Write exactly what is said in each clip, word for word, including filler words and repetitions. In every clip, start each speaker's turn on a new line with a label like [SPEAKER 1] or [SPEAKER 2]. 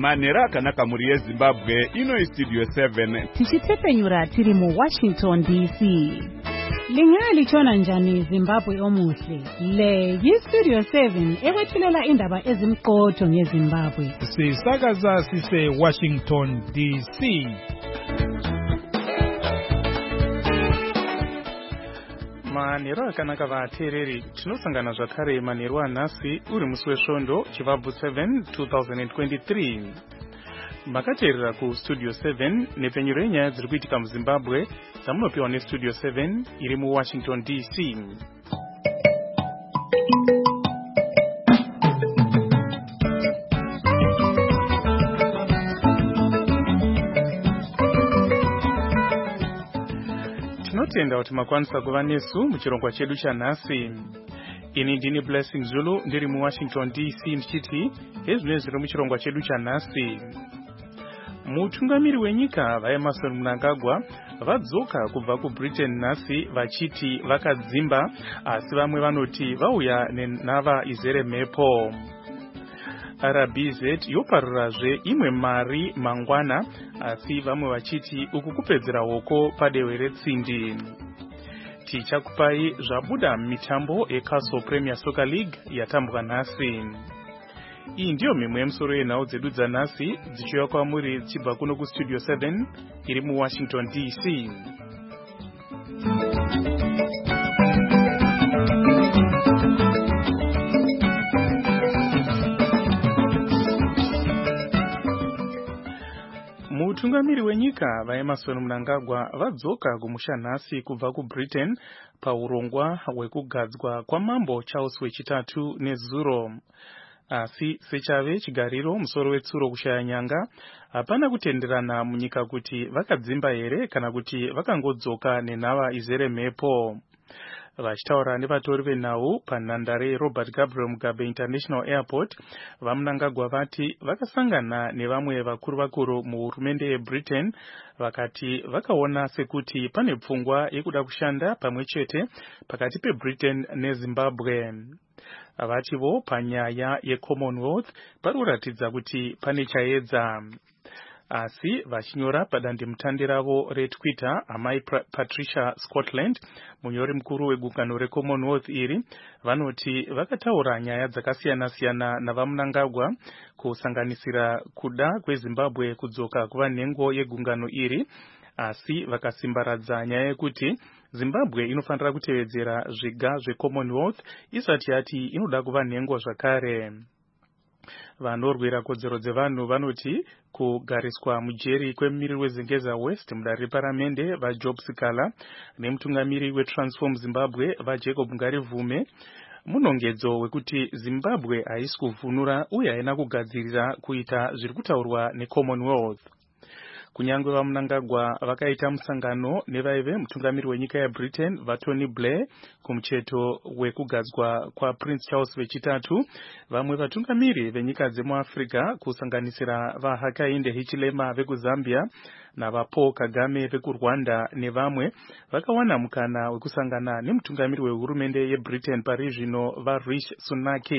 [SPEAKER 1] Manera akanaka muri yeZimbabwe ino istudio seven.
[SPEAKER 2] Tichitepenyura tiri mu Washington D C. Lingali chona njani Zimbabwe omuhle. Le yistudio seven ewethulela indaba ezimqotho ngeZimbabwe.
[SPEAKER 3] Sisakaza sise Washington D C.
[SPEAKER 4] Manero akanaka vateereri tinosangana zvakare manero anhasi uri musi wesvondo chivabvu seven twenty twenty-three. Makateerera kustudio seven nepenyuro yenyaya dziri kuitika muZimbabwe dzamunopiwa nestudio seven iri muWashington D C. Tinotenda kuti makwanisa kuva nesu muchirongwa chedu chanhasi. Ini ndini Blessing Zulu ndiri muWashington D C ndichiti hezvinenge zviri muchirongwa chedu chanhasi. Mutungamiri wenyika vaEmmerson Mnangagwa vadzoka kubva kuBritain nhasi vachiti vakadzimba, asi vamwe vanoti vauya nenhava izere mhepo. R B Z yoparurazve imwe mari mangwana, asi vamwe vachiti uku kupedzera hoko padehwe retsindi. Tichakupai zvabuda mitambo eCastle Premier Soccer League yatambwa nhasi. Iyi ndiyo mimwe yemusoro yenhau dzedu dzanhasi dzichiuya kwamuri dzichibva kuno kustudio seven iri muWashington D C. Mutungamiri wenyika vaEmmerson Mnangagwa vadzoka kumusha nhasi kubva kuBritain paurongwa hwekugadzwa kwamambo Charles wechitatu nezuro. Asi sechave chigariro musoro wetsuro kushaya nyanga, hapana kutenderana munyika kuti vakadzimba here kana kuti vakangodzoka nenhava izere mhepo. Vachitaura nevatori venhau panhandare Robert Gabriel Mugabe International Airport, vaMnangagwa vati vakasangana nevamwe vakuru vakuru muhurumende yeBritain vakati vakaona sekuti pane pfungwa yekuda kushanda pamwe chete pakati peBritain neZimbabwe. Vativo panyaya yeCommonwealth parikuratidza kuti pane chaedza. Asi vachinyora padandemutande ravo reTwitter, amai Patricia Scotland, munyori mukuru wegungano reCommonwealth iri, vanoti vakataura nyaya dzakasiyana-siyana navaMnangagwa kusanganisira kuda kweZimbabwe kudzoka kuva nhengo yegungano iri, asi vakasimbaradza nyaya yekuti Zimbabwe inofanira kutevedzera zviga zveCommonwealth isati yati inoda kuva nhengo zvakare. Vanorwira kodzero dzevanhu vanoti kugariswa mujeri kwemumiriri weZengeza West mudare reparamende vaJob Sikala nemutungamiri weTransform Zimbabwe vaJacob Ngarivume munongedzo wekuti Zimbabwe haisi kuvhunura uye haina kugadzirira kuita zviri kutaurwa neCommonwealth. Kunyangwe vaMnangagwa vakaita musangano nevaive mutungamiri wenyika yeBritain vaTony Blair kumucheto wekugadzwa kwaPrince Charles wechitatu, vamwe vatungamiri venyika dzemuAfrica kusanganisira vaHakainde Hichilema vekuZambia navaPaul Kagame vekuRwanda nevamwe vakawana mukana wekusangana nemutungamiri wehurumende yeBritain pari zvino vaRishi Sunak.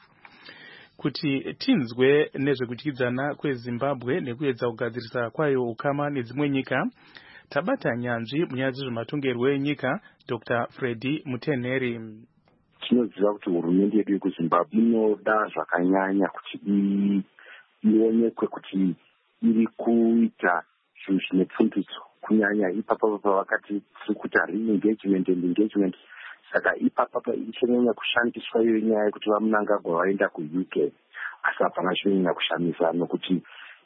[SPEAKER 4] Kuti tinzwe nezvekudyidzana kweZimbabwe nekuedza kugadzirisa kwayo ukama nedzimwe nyika, tabata nyanzvi munyaya dzezvematongerwo enyika Doctor Freddy Mutenheri.
[SPEAKER 5] Tinoziva kuti hurumende yedu yekuZimbabwe inoda zvakanyanya kuti ionekwe kuti iri kuita zvinhu zvine pfundutso, kunyanya ipapa pavakati tiri kuita re-engagement and engagement. Saka ipapa ichanyanya kushandiswa iyo nyaya yekuti vaMnangagwa vaenda kuU K, asi hapana chinonyanya kushamisa nokuti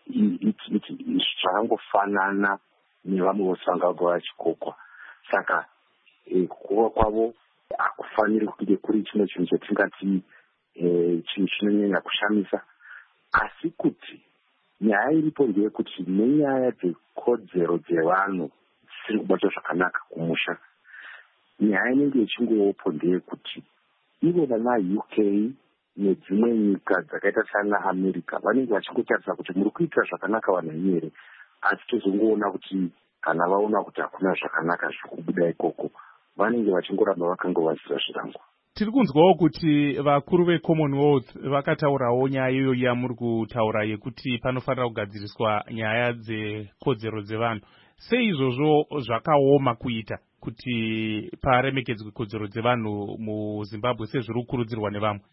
[SPEAKER 5] zvakangofanana nevamwe vose vangagwa vachikokwa. Saka kuwa kwavo hakufaniri kunge kuri chimwe chinhu chatingati chinhu chinonyanya kushamisa, asi kuti nyaya iripo ndeyekuti nenyaya dzekodzero dzevanhu dzisiri kubatwa zvakanaka kumusha, nyaya inenge ichingowopo ndeyekuti ivo vanaU K nedzimwe nyika dzakaita sana America vanenge vachingotarisa kuti muri kuita zvakanaka vanhu here, asi tozongoona kuti kana vaona kuti hakuna zvakanaka zviri kubuda ikoko vanenge vachingoramba vakangovazira zvirango.
[SPEAKER 1] tiri kunzwawo kuti vakuru veCommonwealth vakataurawo nyaya iyoyo yamuri kutaura yekuti panofanira kugadziriswa nyaya dzekodzero dzevanhu. Sei izvozvo zvakaoma kuita kuti paremekedzwe kodzero dzevanhu muZimbabwe sezviri kukurudzirwa nevamwe?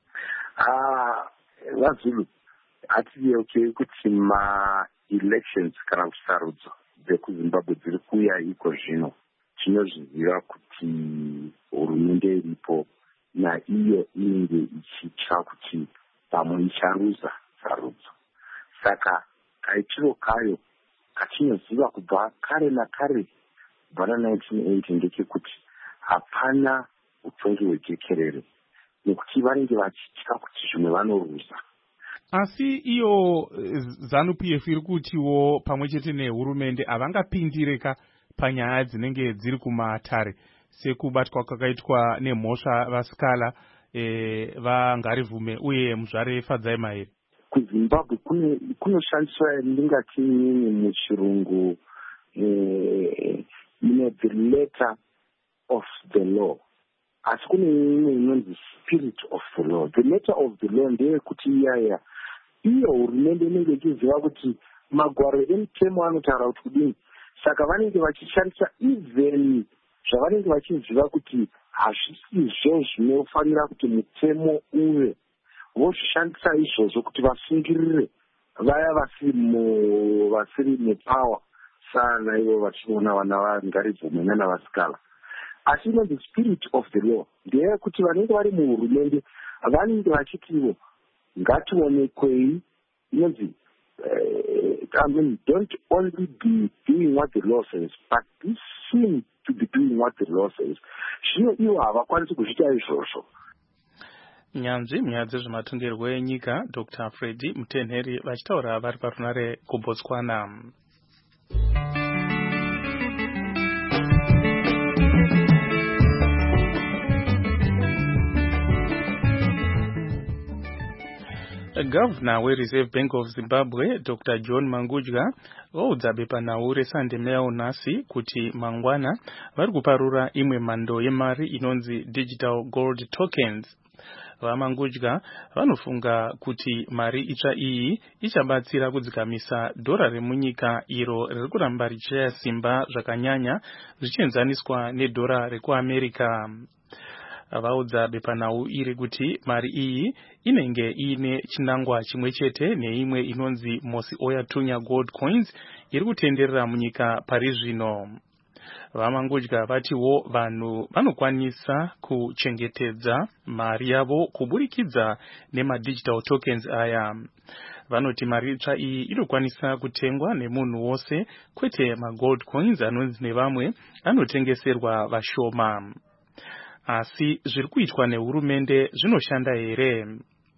[SPEAKER 5] Ah, vaZulu hatiyeuke kuti ma-elections kana kuti sarudzo dzekuZimbabwe dziri kuuya iko zvino. Tinozviziva kuti hurumende iripo naiyo inenge ichitya kuti pamwe icharuza sarudzo. Saka kaitiro kayo katinoziva kubva kare nakare kubva na-nineteen eighty ndechekuti hapana utongi hwejekerere, nekuti vanenge vachitya kuti zvimwe vanoruza.
[SPEAKER 1] Asi iyo ZANU-P F iri kutiwo pamwe chete nehurumende havangapindireka panyaya dzinenge dziri kumatare sekubatwa kwakaitwa nemhosva vasikala e, vaNgarivume uye muzvare Fadzai Mahere.
[SPEAKER 5] KuZimbabwe kune kunoshandiswa ndingati nyinyi muchirungu eh, ine the letter of the law. Asi kune imwe inonzi spirit of the law. The letter of the law ndeyekuti iyaya iyo hurumende inenge ichiziva kuti magwaro emutemo anotaura kuti kudini. Saka vanenge vachishandisa even zvavanenge vachiziva kuti hazvisizvo zvinofanira kuti mutemo uve, vozvishandisa izvozvo kuti vasungirire vaya vasiri vasiri mupower sana ivo vachinoona vana vaNgarivume nana vasikala. Asi inonzi spirit of the law ndeyekuti vanenge vari muhurumende vanenge vachitivo ngationekwei, inonzi uh, I mean, don't only be doing what the law says, but be seen to be doing what the law says. Zvino ivo havakwanisi kuzviita izvozvo.
[SPEAKER 4] Nyanzvi munyaya dzezvematongerwo enyika Doctor Freddy Mutenheri vachitaura vari parunare kuBotswana. Governor weReserve Bank of Zimbabwe Doctor John Mangudya vaudza bepanhau reSunday Mail nhasi kuti mangwana vari kuparura imwe mhando yemari inonzi digital gold tokens. VaMangudya vanofunga kuti mari itsva iyi ichabatsira kudzikamisa dhora remunyika iro riri kuramba richishaya simba zvakanyanya zvichienzaniswa nedhora rekuAmerica. Vaudza bepanhau iri kuti mari iyi inenge ine chinangwa chimwe chete neimwe inonzi Mosi Oya Tunya gold coins iri kutenderera munyika pari zvino. VaMangudya vatiwo vanhu vanokwanisa kuchengetedza mari yavo kuburikidza nemadigital tokens aya. Vanoti mari itsva iyi inokwanisa kutengwa nemunhu wose, kwete magold coins anonzi nevamwe anotengeserwa vashoma. Asi zviri kuitwa nehurumende zvinoshanda here?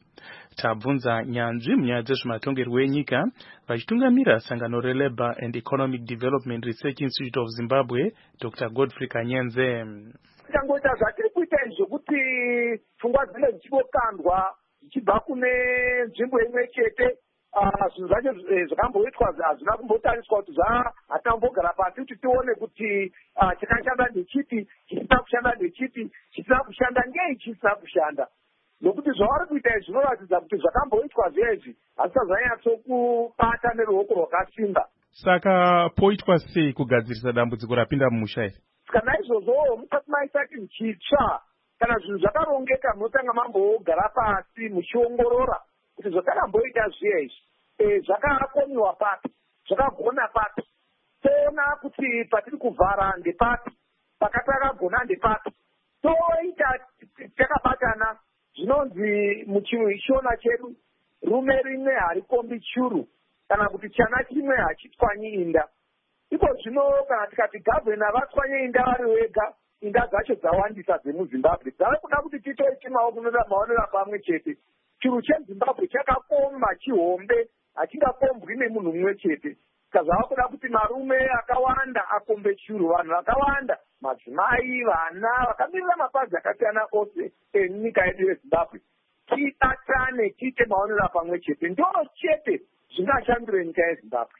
[SPEAKER 4] Tabvunza nyanzvi munyaya dzezvematongerwo enyika vachitungamira sangano reLabour and Economic Development Research Institute of Zimbabwe Doctor Godfrey Kanyenze.
[SPEAKER 6] Tangoita zvatiri kuita zvokuti pfungwa dzinenge dzichibokandwa dzichibva kune nzvimbo imwe chete, zvinhu zvacho zvakamboitwa hazvina kumbotariswa kuti hatambombogara pasi kuti tione kuti chakashanda ndechipi, chisina kushanda ndechipi, chisina kushanda ngei chisina kushanda. Nokuti zvavari kuita izvi zvinoratidza kuti zvakamboitwa zvezvi hazvisati zvanyatsokubata neruoko rwakasimba.
[SPEAKER 1] Saka poitwa sei kugadzirisa dambudziko rapinda mumusha iri?
[SPEAKER 6] Kana izvozvo musati maita chinhu chitsva, kana zvinhu zvakarongeka munotanga mambogara pasi muchiongorora kuti zvatakamboita zviyezvi zvakakomiwa papi, zvakagona papi, toona kuti patiri kuvhara ndepapi, pakati takagona ndepapi, toita takabatana. Zvinonzi muchiona chedu rume rimwe harikombi churu, kana kuti chana chimwe hachitswanyi inda. Iko zvino kana tikati gavhena vatswanye inda vari vega, inda dzacho dzawandisa dzemuZimbabwe dzava kuda kuti titoiti maonera pamwe chete. Churu cheZimbabwe chakakomba chihombe, hachingakombwi nemunhu mumwe chete. Zvava kuda kuti marume akawanda akombe churu, vanhu vakawanda, madzimai, vana vakamirira mapazi akasiyana ose enyika yedu yeZimbabwe tibatane tiite maonera pamwe chete, ndoo chete zvingashandire nyika yeZimbabwe.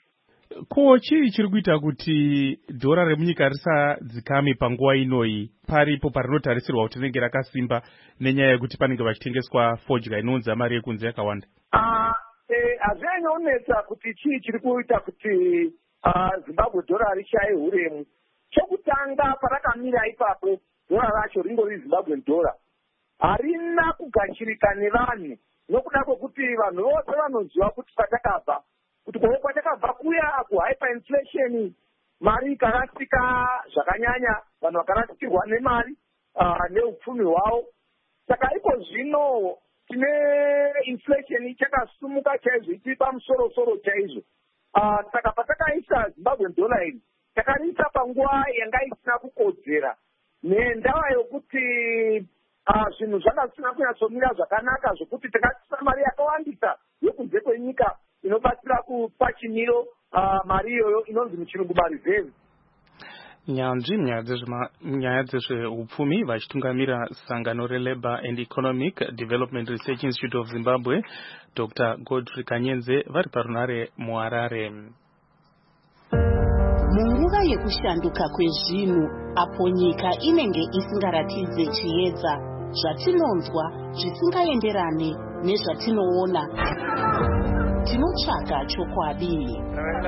[SPEAKER 1] Ko chii chiri kuita kuti dhora remunyika risadzikame panguva inoi paripo parinotarisirwa kuti rinenge rakasimba nenyaya yekuti panenge pachitengeswa fodya inonzi mari yekunze yakawanda?
[SPEAKER 6] Hazvinyanyaonetsa kuti chii chiri kuita kuti Zimbabwe dhora rishaye uremu. Chokutanga parakamira ipapo dhora racho ringori Zimbabwe dhora harina kugashirika nevanhu, nokuda kwokuti vanhu vose vanoziva kuti kwatakabva, kuti kwavo kwatakabva kuya kuhyperinflation, mari ikarasika zvakanyanya, vanhu vakarasikirwa nemari neupfumi hwavo. Saka iko zvino tine inflation chakasumuka chaizvo, ichiri pamusoro-soro chaizvo. Saka patakaisa Zimbabwe dollar iri takariisa panguva yanga isina kukodzera, nendaa yokuti zvinhu zvakasina kunyatsomira zvakanaka zvokuti takasisa mari yakawandisa yekunze kwenyika inobatsira kupa chimiro mari iyoyo inonzi muchirungu mareserve.
[SPEAKER 4] Nyanzvi munyaya dzezveupfumi vachitungamira sangano reLabour and Economic Development Research Institute of Zimbabwe, Doctor Godfrey Kanyenze, vari parunare muHarare.
[SPEAKER 7] Munguva yekushanduka kwezvinhu, apo nyika inenge isingaratidze chiedza, zvatinonzwa zvisingaenderane nezvatinoona, tinotsvaga chokwadi.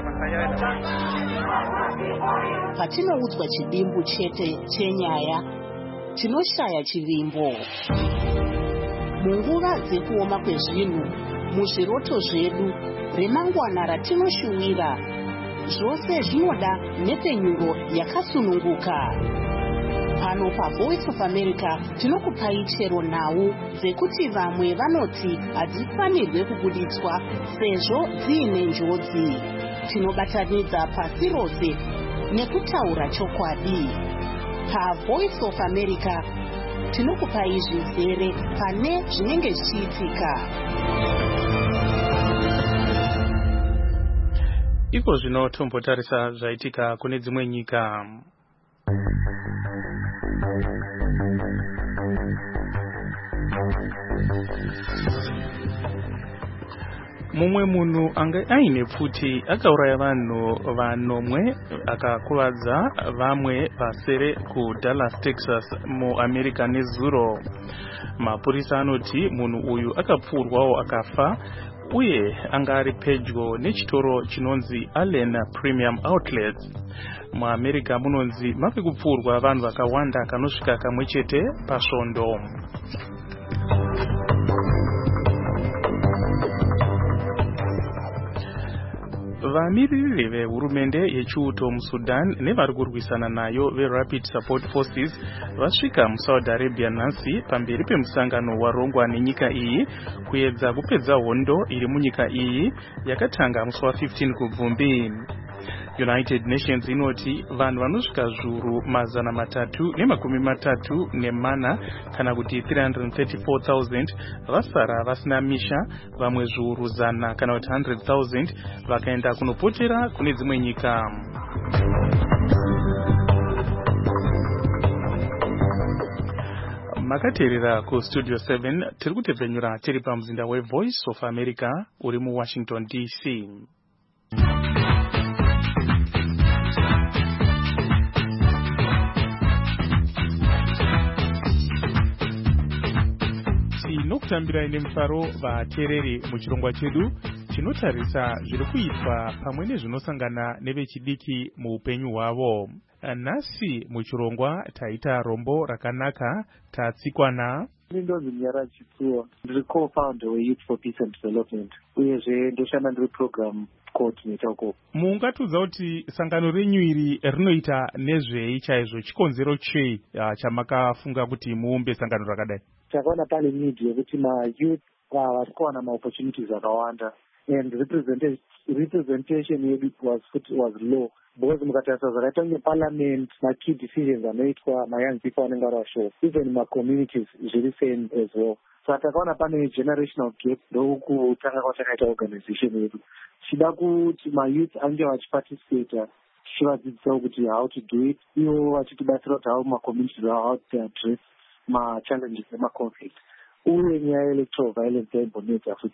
[SPEAKER 7] Patinoudzwa chidimbu chete chenyaya, tinoshaya chivimbo. Munguva dzekuoma kwezvinhu, muzviroto zvedu, remangwana ratinoshuwira, zvose zvinoda nepenyuro yakasununguka. Pano paVoice of America tinokupai chero nhau dzekuti vamwe vanoti hadzifanirwe kubuditswa sezvo dziine njodzi. Tinobatanidza pasi rose nekutaura chokwadi. PaVoice of America tinokupai zvizere pane zvinenge zvichiitika.
[SPEAKER 4] Iko zvino tombotarisa zvaitika kune dzimwe nyika. Mumwe munhu anga aine pfuti akauraya vanhu vanomwe akakuvadza vamwe vasere kuDallas, Texas muAmerica nezuro. Mapurisa anoti munhu uyu akapfurwawo akafa uye anga ari pedyo nechitoro chinonzi Allen Premium Outlets. MuAmerica munonzi mave kupfurwa vanhu vakawanda kanosvika kamwe chete pasvondo. Vamiriri vehurumende yechiuto muSudan nevari kurwisana nayo veRapid Support Forces vasvika muSaudi Arabia nhasi pamberi pemusangano warongwa nenyika iyi kuedza kupedza hondo iri munyika iyi yakatanga musi wa15 kubvumbi. United Nations inoti vanhu vanosvika zviuru mazana matatu nemakumi matatu nemana kana kuti three hundred thirty-four thousand vasara vasina misha, vamwe zviuru zana kana kuti one hundred thousand vakaenda kunopotera kune dzimwe nyika. Makateerera kuStudio seven tiri kutebvenyura tiri pamuzinda weVoice of America uri muWashington D C. Tinokutambira ine mufaro vateereri muchirongwa chedu chinotarisa zviri kuitwa pamwe nezvinosangana nevechidiki muupenyu hwavo. Nhasi muchirongwa taita rombo rakanaka tatsikwa na
[SPEAKER 8] Ndinonzi Nyara Chitsuwa, ndiri co-founder weYouth for Peace and Development, uyezve ndoshanda ndiri program coordinator uko.
[SPEAKER 1] Mungatudza kuti sangano renyu iri rinoita nezvei chaizvo, chikonzero chei chamakafunga kuti muumbe sangano rakadai?
[SPEAKER 8] Takaona pane need yekuti mayouth vari kuwana maopportunities akawanda, and representation yedu was was low. Because mukatarisa zvakaita neparliament, makey decisions anoitwa mayoung people anenge ari vashoma, even macommunities zviri same as well. Saka takaona pane generational gap, ndokutanga kwatakaita organization yedu chida kuti mayouth ange vachiparticipata, tichivadzidzisawo kuti how to do it, ivo vachitibatsira kuti how macommunities avo how to address machallenges nemaconflict, uye nyaya yeelectoral violence yaimbonetsa futi.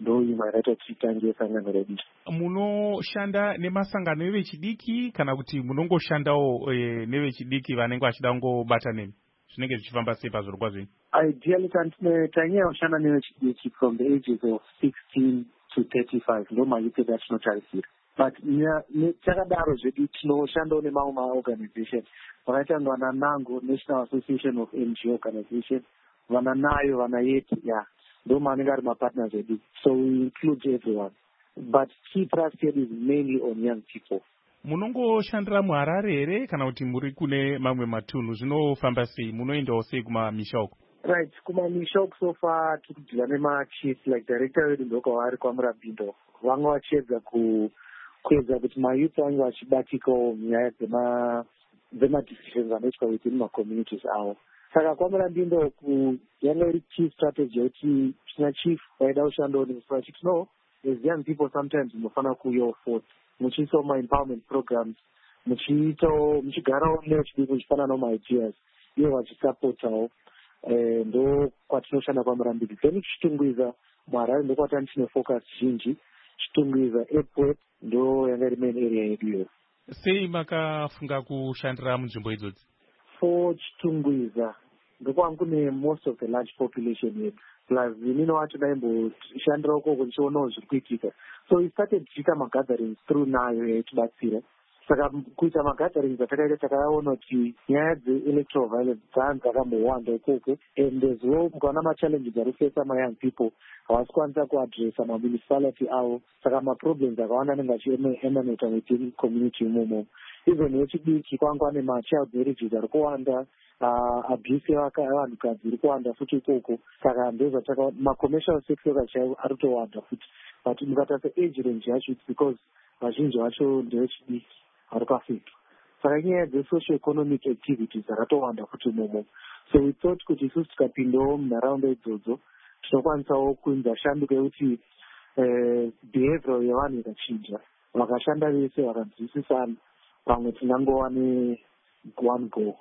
[SPEAKER 8] ndo imwe yakaita kuti titange sangano redu.
[SPEAKER 1] Munoshanda nemasangano evechidiki kana kuti munongoshandawo e, nevechidiki vanenge vachida kungobata nemi zvinenge zvichifamba sei pazvirongwa zvenyu?
[SPEAKER 8] Ideally tanyanya kushanda nevechidiki from the ages of sixteen to thirty-five ndo mayuth edu atinotarisira, but takadaro zvedu tinoshandawo nemamwe maorganization vakaita vana nango National Association of N G O Organization, vana nayo vana yetu ya ndo manenge ari mapartners edu, so we include everyone, but key thrust yedu is mainly on young people.
[SPEAKER 1] Munongoshandira muHarare here kana kuti muri kune mamwe matunhu zvinofamba sei? Munoendawo sei kumamisha uko?
[SPEAKER 8] Right, kumamisha uko so far tikudhila nemachiefs like director wedu ndokwavari kwaMurabindo, vamwe vachiedza kuedza kuti mayouth vange vachibatikawo nyaya dzemadecisions anoitwa within macommunities avo. Saka kwaMurabindo yanga iri chief strategy yekuti tina chief vaida kushandawo nesu vachiti no, as young people sometimes munofanira kuuyawo forth muchiitawo ma-empowerment programs, muchiitawo muchigarawo nevechidiki muchifananawo ma-ideas ivo vachisupportawo. Ndo kwatinoshanda kwaMurabindo. Then Chitungwiza muHarare ndo kwatani tine focus zhinji. Chitungwiza airport ndo yanga iri main area yedu iyo.
[SPEAKER 1] Sei makafunga kushandira munzvimbo idzodzi?
[SPEAKER 8] For Chitungwiza ndokwangu kune most of the large population yedu, plus inini wacho ndaimboshandira ukoko ndichionawo zviri kuitika, so we started tichiita magatherings through nayo yaitibatsira. Saka kuita magatherings atakaita takaona kuti nyaya dzeelectoral violence dzange dzakambowanda ikoko, and as well mukaona machallenges ari kufesa mayoung people havasi kwanisa kuadressa mamunicipality avo, saka maproblems akawanda anenge achiemanata within community imomo. Even wechidiki kwanga kwane machild marriages ari kuwanda, abuse yevanhukadzi iri kuwanda futi ikoko, saka ndozvataka macommercial sex workers chaivo ari kutowanda futi, but mukatarisa age range yacho it's because vazhinji vacho ndevechidiki vari kwafika. Saka nyaya dzesocio economic activities dzakatowanda futi imomo, so we thought kuti isusu tikapindawo munharaunda idzodzo tinokwanisawo kuinza shanduko yekuti behavioral yevanhu ikachinja, vakashanda vese vakanzwisisana, pamwe tinangova ne-one goal.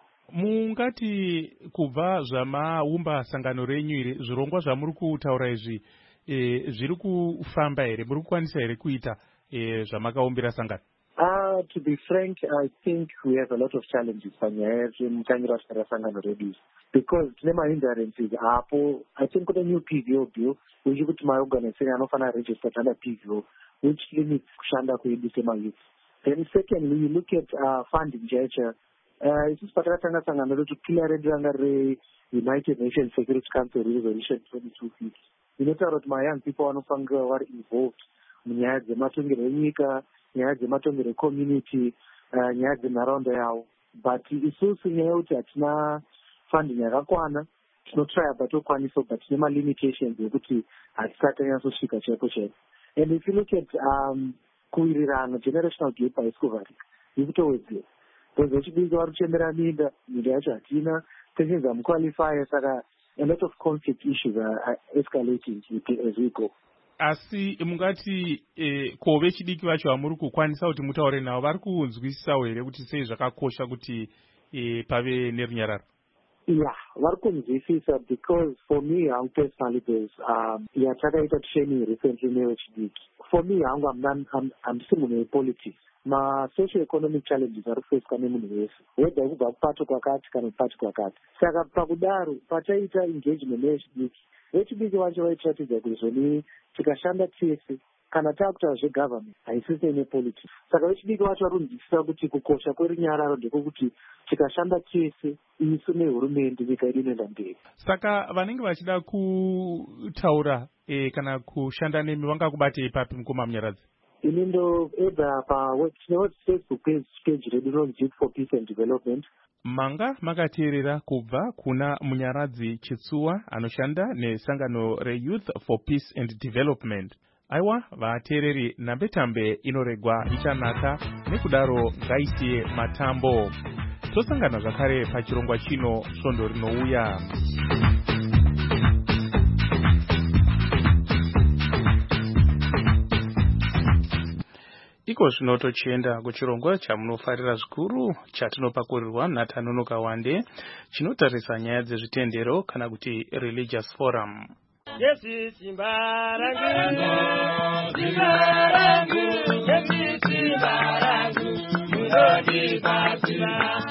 [SPEAKER 1] Mungati kubva zvamaumba sangano renyu iri, zvirongwa zvamuri kutaura izvi e, zviri kufamba here? Muri kukwanisa here kuita e, zvamakaumbira sangano?
[SPEAKER 8] Uh, to be frank, I think we have a lot of challenges panyaya yemutangira wachitara sangano redu, because tine ma-hindrances apo. I think kune new P V O bill which kuti ma-organization anofanira register under P V O, which limits kushanda kwedu semayouth. Then secondly, you look at uh, funding chacha. Uh, isusu patakatanga sangano redu pillar redu ranga re-United Nations Security Council Resolution twenty-two fifty inotaura kuti ma-young people vanofanira vari involved munyaya dzematongero enyika, nyaya dzematongero ecommunity, uh, nyaya dzenharaunda yavo. But isusu nyaya yekuti hatina funding yakakwana, tinotrya but tokwanisa, but tine ma-limitations ekuti hatisati tanyatsosvika chaiko chaiko. And if you look at um, kuwirirana, generational gap haisi kuvharika, iri kutowedzera. Because vechidiki vari kuchembera minda, minda yacho hatina, tensions amuqualify, saka a lot of conflict issues are escalating as we go.
[SPEAKER 1] Asi mungati e, ko vechidiki vacho vamuri kukwanisa kuti mutaure navo vari kunzwisisawo here kuti sei zvakakosha kuti e, pave nerunyararo?
[SPEAKER 8] Yeah, vari kunzwisisa, because for me hangu personally there's um, yeah, takaita training recently nevechidiki. For me hangu handisi munhu wepolitics, ma-social economic challenges ari kufeswa nemunhu wese, whether kubva kupato kwakati kana kupato kwakati. Saka pakudaro pataita engagement nevechidiki, vechidiki vacho vaitiratidza kuti zvoni tikashanda tese kana takuita zvegovernment haisise nepolitics. Saka vechidiki vacho vari kunzwisisa kuti kukosha kwerunyararo ndekuti tikashanda tese isu nehurumende nyika yedu inoenda mberi.
[SPEAKER 1] Saka vanenge vachida kutaura e, kana kushanda nemi vangakubatei papi mukoma munyaradzi?
[SPEAKER 8] Ini ndo eda patine Facebook page, page redu rinonzi Youth for Peace and Development.
[SPEAKER 1] Manga makateerera kubva kuna Munyaradzi Chitsuwa anoshanda nesangano reYouth for Peace and Development. Aiwa vateereri, nambetambe inoregwa ichanaka, nekudaro ngaisiye matambo. Tosangana zvakare pachirongwa chino svondo rinouya.
[SPEAKER 4] Iko zvino tochienda kuchirongwa chamunofarira zvikuru chatinopakurirwa naTanonoka Wande chinotarisa nyaya dzezvitendero kana kuti Religious Forum.
[SPEAKER 9] Yesu simbarangu simbarangu Yesu simbarangu Munodi pasiba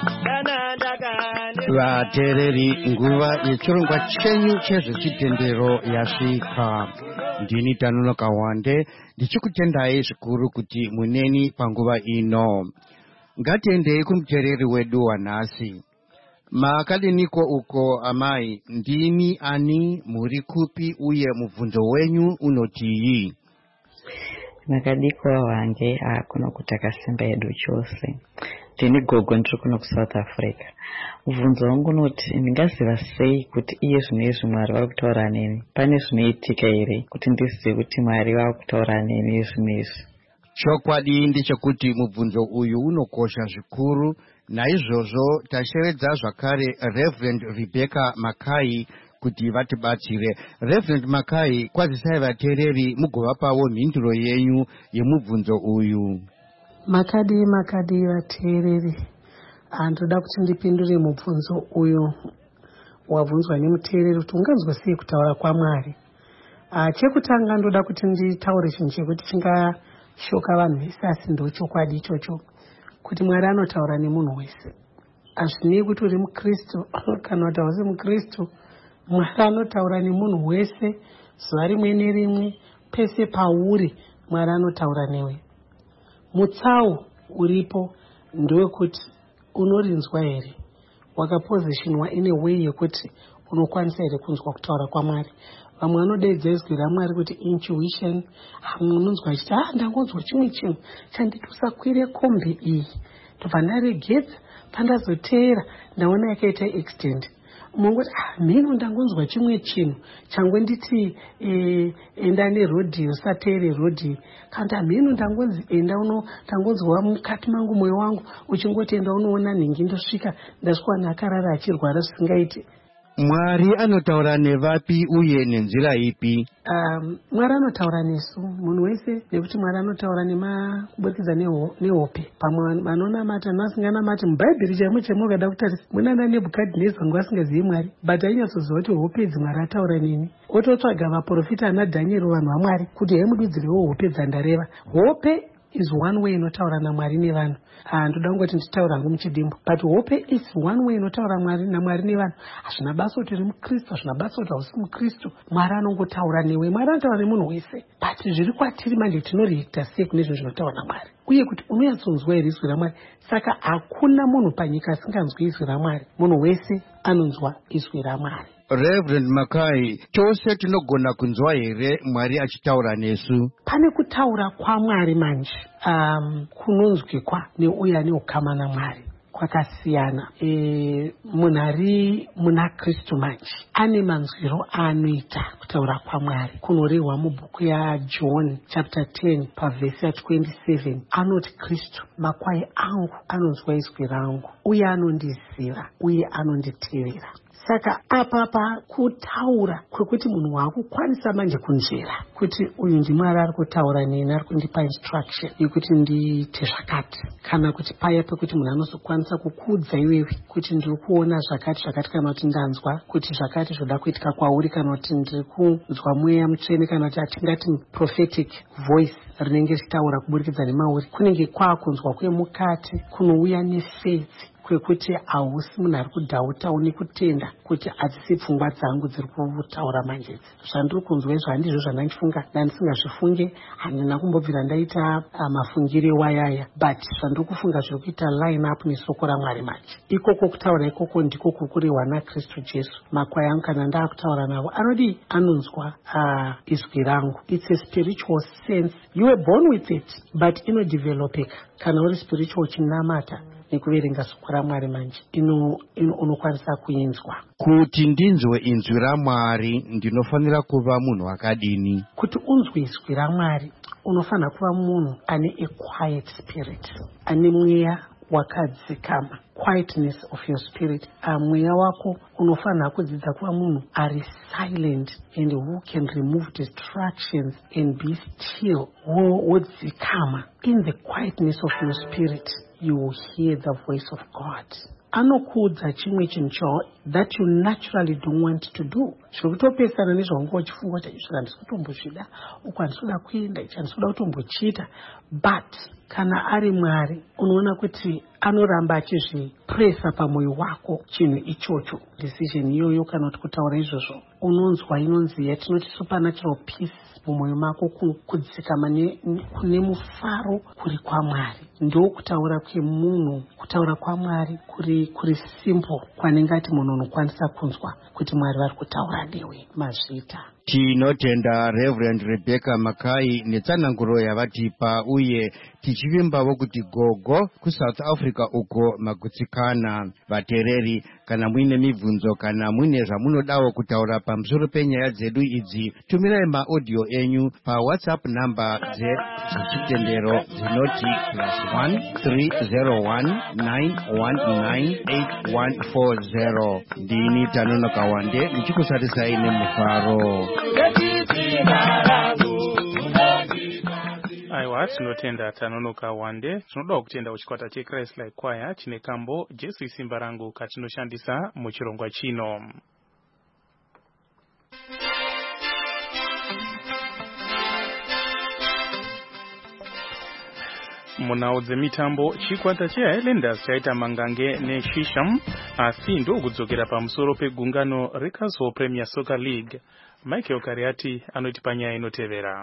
[SPEAKER 10] vateereri, nguva yechirongwa chenyu chezvechitendero yasvika. Ndini Tanunoka Wande ndichikutendai zvikuru kuti muneni panguva ino. Ngatiendei kumuteereri wedu wanhasi. Makadiniko uko amai? Ndimi ani, muri kupi, uye mubvunzo wenyu unotii?
[SPEAKER 11] Makadiko wange akuno kutakasimba edu chose. Ndini gogo ndiri kuno kuSouth Africa. Mubvunzo wangu unoti ndingaziva sei kuti iye zvinezvi Mwari vari kutaura neni? Pane zvinoitika here kuti ndizive kuti Mwari vari kutaura neni zvinezvi?
[SPEAKER 10] Chokwadi ndechekuti mubvunzo uyu unokosha zvikuru. Naizvozvo tasheredza zvakare Reverend Rebecca Makai kuti vatibatsire. Reverend Makai, kwazisai vateereri mugovapawo mhinduro yenyu yemubvunzo uyu.
[SPEAKER 12] Makadi makadi vateereri, ndoda kuti ndipindure mubvunzo uyu wabvunzwa nemuteereri kuti unganzwa sei kutaura kwaMwari. Chekutanga ndoda kuti nditaure chinhu chekuti chingashoka vanhu vese, asi ndochokwadi ichocho, kuti Mwari anotaura nemunhu wese. Hazvinei kuti uri muKristu kana kuti hausi muKristu, Mwari anotaura nemunhu wese, zuva rimwe nerimwe, pese pauri Mwari anotaura newe. Mutsau uripo ndowekuti unorinzwa here, wakapozishonwa in a way yekuti unokwanisa here kunzwa kutaura kwaMwari. Vamwe vanodeedza izwi raMwari kuti intuition. Hamwe unonzwa achiti ah ndangonzwa chimwe chinhu chanditusakwire kombi iyi, tobva ndaregedza pandazoteera ndaona yakaita extend. Mungoti ah mhino ndangonzwa chimwe chinhu changwe nditi eh, enda nerodhiyo sateere rodhiyo, kana mhino ndangonzi enda uno ndangonzwa mukati mangu mwoyo wangu uchingoti enda unoona nhingi ndosvika ndasvika nakarara achirwara zvisingaiti.
[SPEAKER 10] Mwari anotaura nevapi uye nenzira ipi?
[SPEAKER 12] Um, Mwari anotaura nesu munhu wese, nekuti Mwari anotaura nema kubudikidza nehope. Pamwe vanonamata nevasinganamati mubhaibheri chaimo chaimo ukada kutarisa munana Nebhukadhineza ngo asingazivi Mwari, but ainyatsoziva kuti hope idzi Mwari ataura neni. Ototsvaga vaprofita ana Dhanieri vanhu vaMwari kuti haimududzirewo hope dzandareva. Hope is one way inotaura naMwari nevanhu. Ndoda kungoti nditaura hangu muchidimbo, but hope is one way inotaura naMwari nevanhu. Hazvina basa kuti uri muKristu, hazvina basa kuti hausi muKristu. Mwari anongotaura newe, Mwari anotaura nemunhu wese. But zviri kwatiri manje tinoreacta sei kune zvinhu zvinotaura naMwari, uye kuti unonyatsonzwa here izwi raMwari. Saka hakuna munhu panyika asinganzwi izwi raMwari, munhu wese anonzwa izwi raMwari.
[SPEAKER 10] Reverend Makai, chose tinogona kunzwa here Mwari achitaura nesu? Pane
[SPEAKER 12] kutaura kwaMwari manje um, kunonzwikwa neuyo ane ukama naMwari kwakasiyana. E, munhu ari muna Kristu manje ane manzwiro anoita kutaura kwaMwari. Kunorehwa mubhuku yaJohn chapter ten pavhesi ya twenty-seven, anoti Kristu, makwai angu anonzwa izwi rangu, uye anondiziva, uye anonditevera. Saka apapa kutaura kwekuti munhu wakukwanisa manje kunzvera kuti uyu ndiMwari ari kutaura neni, ari kundipa instruction yekuti ndiite zvakati, kana kuti paya pekuti munhu anozokwanisa kukuudza iwewe kuti ndiri kuona zvakati zvakati, kana kuti ndanzwa kuti zvakati zvoda kuitika kwauri, kana kuti ndiri kunzwa mweya mutsvene, kana kuti atingati prophetic voice rinenge richitaura kuburikidza nemauri. Kunenge kwakunzwa kwemukati kunouya nefaith kwekuti hausi munhu ari kudhauta, uni kutenda kuti hadzisi pfungwa dzangu dziri kutaura manje. Zvandiri kunzwa izvo handizvo zvandandifunga, ndandisingazvifunge, handina kumbobvira ndaita mafungire wayaya, but zvandiri kufunga zviri kuita line up nesoko raMwari manje. Ikoko kutaura ikoko ndiko kurikurehwa naKristu Jesu. Makwai angu kana ndaakutaura navo anodi anonzwa uh, izwi rangu. It's a spiritual sense. You were born with it, but inodevelopeka kana uri spiritual chinamata nekuverenga soko raMwari manje ino unokwanisa kuinzwa.
[SPEAKER 10] Kuti ndinzwe inzwi raMwari ndinofanira kuva munhu akadini?
[SPEAKER 12] Kuti unzwe izwi raMwari unofanira kuva munhu ane a quiet spirit, ane mweya wakadzikama, quietness of your spirit. Mweya wako unofanira kudzidza kuva munhu ari silent and who can remove distractions and be still, wodzikama. In the quietness of your spirit you will hear the voice of God. anokuudza chimwe chinhu cho that you naturally don't want to do. Zvokutopesana nezvaunga uchifunga kuti izvo handisi kutombozvida, uku handisi kuda kuenda, ichi handisi kuda kutombochita. But kana ari Mwari unoona kuti anoramba achizvipresa pamwoyo wako chinhu ichocho. Decision iyoyo kana kuti kutaura izvozvo unonzwa inonzi yatinoti supernatural peace mumwoyo mako, kudzikama kune mufaro kuri kwaMwari. Ndo kutaura kwemunhu, kutaura kwaMwari kuri kuri simple kwanenge ati munhu unokwanisa kunzwa kuti Mwari vari kutaura newe mazvita.
[SPEAKER 10] Tinotenda Reverend Rebecca Makai netsananguro yavatipa, uye tichivimbawo kuti gogo kuSouth Africa uko magutsikana. Vatereri, kana muine mibvunzo kana muine zvamunodawo kutaura pamusoro penyaya dzedu idzi, tumirai maaudio enyu pa WhatsApp number dzechitendero dzinoti plus one three zero one nine one nine eight one four zero. Ndini Tanonoka Wande ndichikusatisai nemufaro.
[SPEAKER 4] Aiwa, tinotenda Tanonoka Wande. Tinoda kutenda kuchikwata cheChrist Like Choir chine kambo Jesu isimba rangu katinoshandisa muchirongwa chino. Munao dzemitambo, chikwata cheHighlanders chaita mangange neShisham asi ndokudzokera pamusoro pegungano reCastle Premier Soccer League. Michael Kariati anoti panyaya inotevera.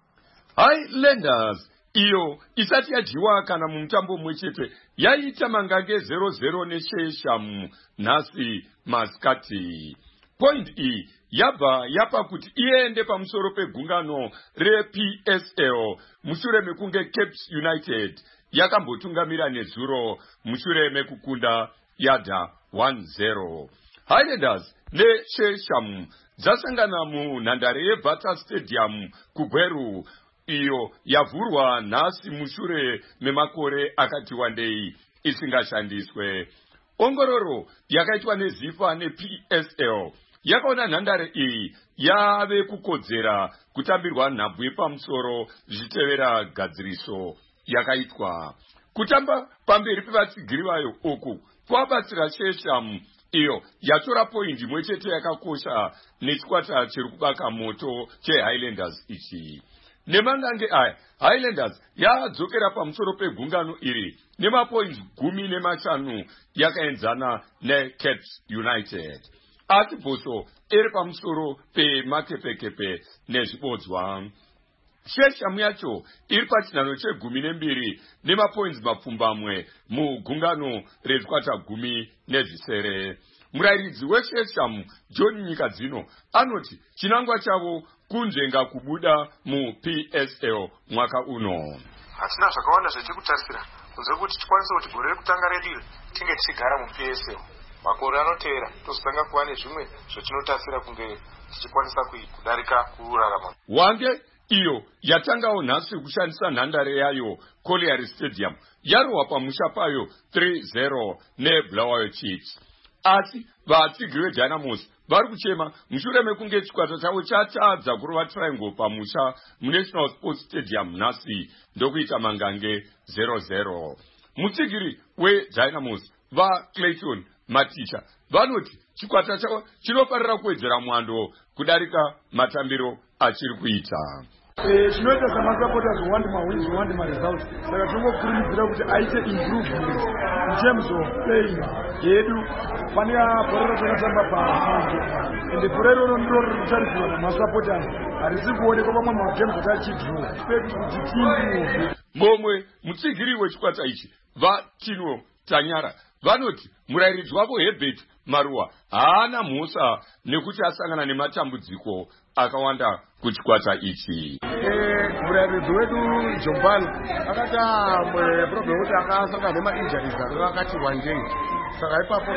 [SPEAKER 13] Highlanders iyo isati yadyiwa kana mumutambo mwechete yaita mangange zero zero neShisham nhasi masikati. Point E yabva yapa kuti iende pamusoro pegungano reP S L mushure mekunge Caps United yakambotungamira nezuro mushure mekukunda Yada one zero. Highlanders neShisham dzasangana munhandare yeBata Stadium kuGweru, iyo yavhurwa nhasi mushure memakore akati wandei isingashandiswe. Ongororo yakaitwa neZifa neP S L yakaona nhandare iyi yave kukodzera kutambirwa nhabvu yepamusoro zvichitevera gadziriso yakaitwa. Kutamba pamberi pevatsigiri vayo uku kwabatsira Shesham, iyo yatora poindi mwechete yakakosha nechikwata chiri kubaka moto cheHighlanders ichi. Nemangange aya, Highlanders yadzokera pamusoro pegungano iri nemapoints gumi nemashanu yakaenzana neCaps United. Asi Boso iri pamusoro pemakepekepe nezvibodzwa. Shesham yacho iri pachinhano chegumi nembiri nemapoints mapfumbamwe mugungano rechikwata gumi nezvisere. Murairidzi weShesham John Nyikadzino anoti chinangwa chavo kunzvenga kubuda muP S L mwaka uno.
[SPEAKER 14] Hatina zvakawanda zvetikutarisira kunze kuti tikwanise kuti gore rekutanga redu tinge tichigara muP S L. Makore anotevera tozotanga kuva nezvimwe zvetinotarisira kunge tichikwanisa kudarika kurarama.
[SPEAKER 13] Wange iyo yatangawo nhasi kushandisa nhandare yayo Colliery Stadium yarohwa pamusha payo three zero neBulawayo Chiefs. Asi vatsigiri veDynamos vari kuchema mushure mekunge chikwata chavo chatadza kurova triangle pamusha muNational Sports Stadium nhasi ndokuita mangange zero zero. Mutsigiri weDynamos vaClayton Maticha vanoti chikwata chavo chinofarira kuwedzera mwando kudarika matambiro achiri kuita.
[SPEAKER 15] Zvinoita samasupporters we want my wins, we want my results. Saka tinongokurudzira kuti aite improvement in terms of playing yedu pane bhora ratakatamba paSonto. Ende bhora iroro ndiro riri kutarisirwa namasupporters. Harisi kuonekwa pamwe magames atachidraw. Expect kuti timu
[SPEAKER 13] momwe mutsigiri wechikwata ichi vaTinwo Tanyara vanoti murairidzi wavo Herbert Maruwa haana mhosva nekuti asangana nematambudziko akawanda kuchikwata ichi.
[SPEAKER 15] Murairidzi wedu Jombani akati problem kuti akasangana nemainjuries akati wandei. Saka ipapo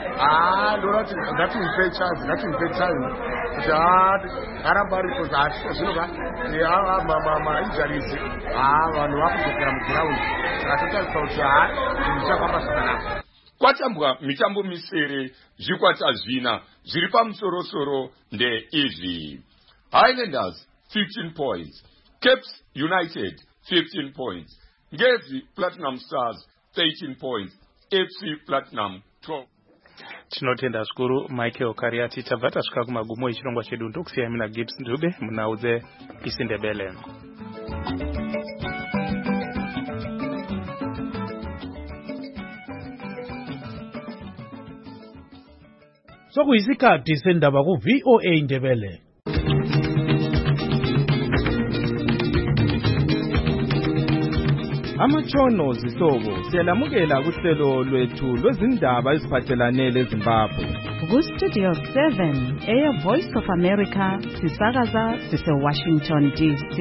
[SPEAKER 15] ah ndora kuti ngatimpe chance, ngatimpe time kuti aramba ari kuzasho zvinova ya mama ma injuries ah vanhu vakuzokera muground. Saka totarisira kuti ah ndichakamba zvakanaka.
[SPEAKER 13] Kwatambwa mitambo misere zvikwata zvina zviri pamusorosoro ndeizvi: Highlanders fifteen points, Caps United fifteen points, Ngezi Platinum Stars thirteen points, F C Platinum to
[SPEAKER 4] tinotenda zvikuru Michael Kariati. Tabva tasvika kumagumo echirongwa chedu. Ndokusiyai mina Gibbs Ndube munauze isindebele.
[SPEAKER 3] Sokuyisikhathi sendaba ku V O A Ndebele.
[SPEAKER 16] Amatshono zihlobo siyalamukela kuhlelo lwethu lwezindaba eziphathelane leZimbabwe.
[SPEAKER 2] Ku-Studio seven eya Voice of America sisakaza sise Washington D C.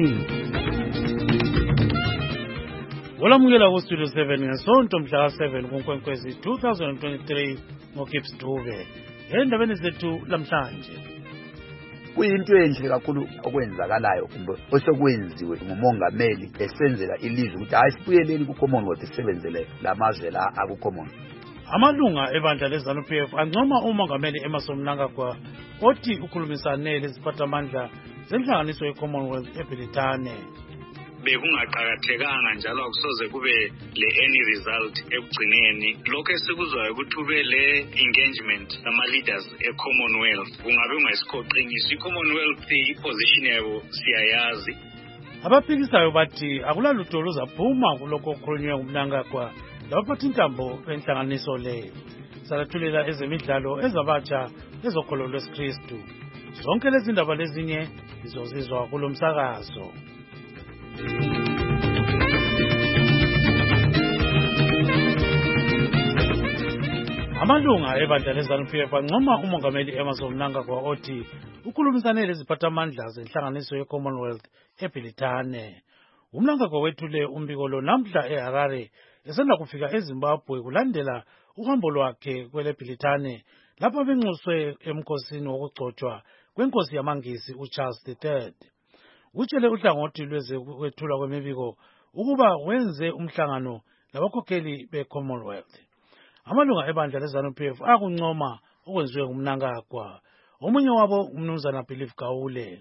[SPEAKER 17] Olamukela ku-Studio seven ngesonto mhla seven kuNkwenkwezi two thousand twenty-three ngoGibbs Ndube. Endabeni zethu lamhlanje.
[SPEAKER 18] Kuyinto enhle kakhulu okwenzakalayo kumbe osekwenziwe ngumongameli esenzela ilizwe ukuthi ayisibuyeleni ku-Commonwealth isebenzele lamazwe la aku-Common.
[SPEAKER 17] Amalunga ebandla leZANU P F ancoma umongameli Emmerson Mnangagwa othi ukhulumisane leziphathamandla zenhlanganiso ye-Commonwealth eBrithani.
[SPEAKER 19] Bekungaqakathekanga njalo akusoze kube le any result ekugcineni lokho esikuzwayo ukuthi ube le engagement nama leaders e-Commonwealth kungabe ungayisikhoqinisi i-Commonwealth i-position yabo siyayazi.
[SPEAKER 17] Abaphikisayo bathi akulalutho luzaphuma kulokho okukhulunywa nguMnangagwa labaphathi intambo benhlanganiso le. Salathulela ezemidlalo ezabatsha ezokholo lwesikristu. Zonke lezi ndaba lezinye izozizwa kulo msakazo. Amalunga ebandla leZANU P F ancoma umongameli Emmerson Mnangagwa othi ukhulumisane leziphathamandla zenhlanganiso ye-Commonwealth eBrithani. uMnangagwa wethule umbiko lo namhla eHarare esanda kufika eZimbabwe kulandela uhambo lwakhe kwele Britani lapho benxuswe emkhosini wokugcotshwa kwenkosi yamangisi uCharles the third. Utshele uhlangothi lwezokwethula kwemibiko ukuba wenze umhlangano labakhokheli be-Commonwealth. Amalunga ebandla leZANU P F akuncoma okwenziwe nguMnangagwa. Omunye wabo umnumzana Believe Gawule.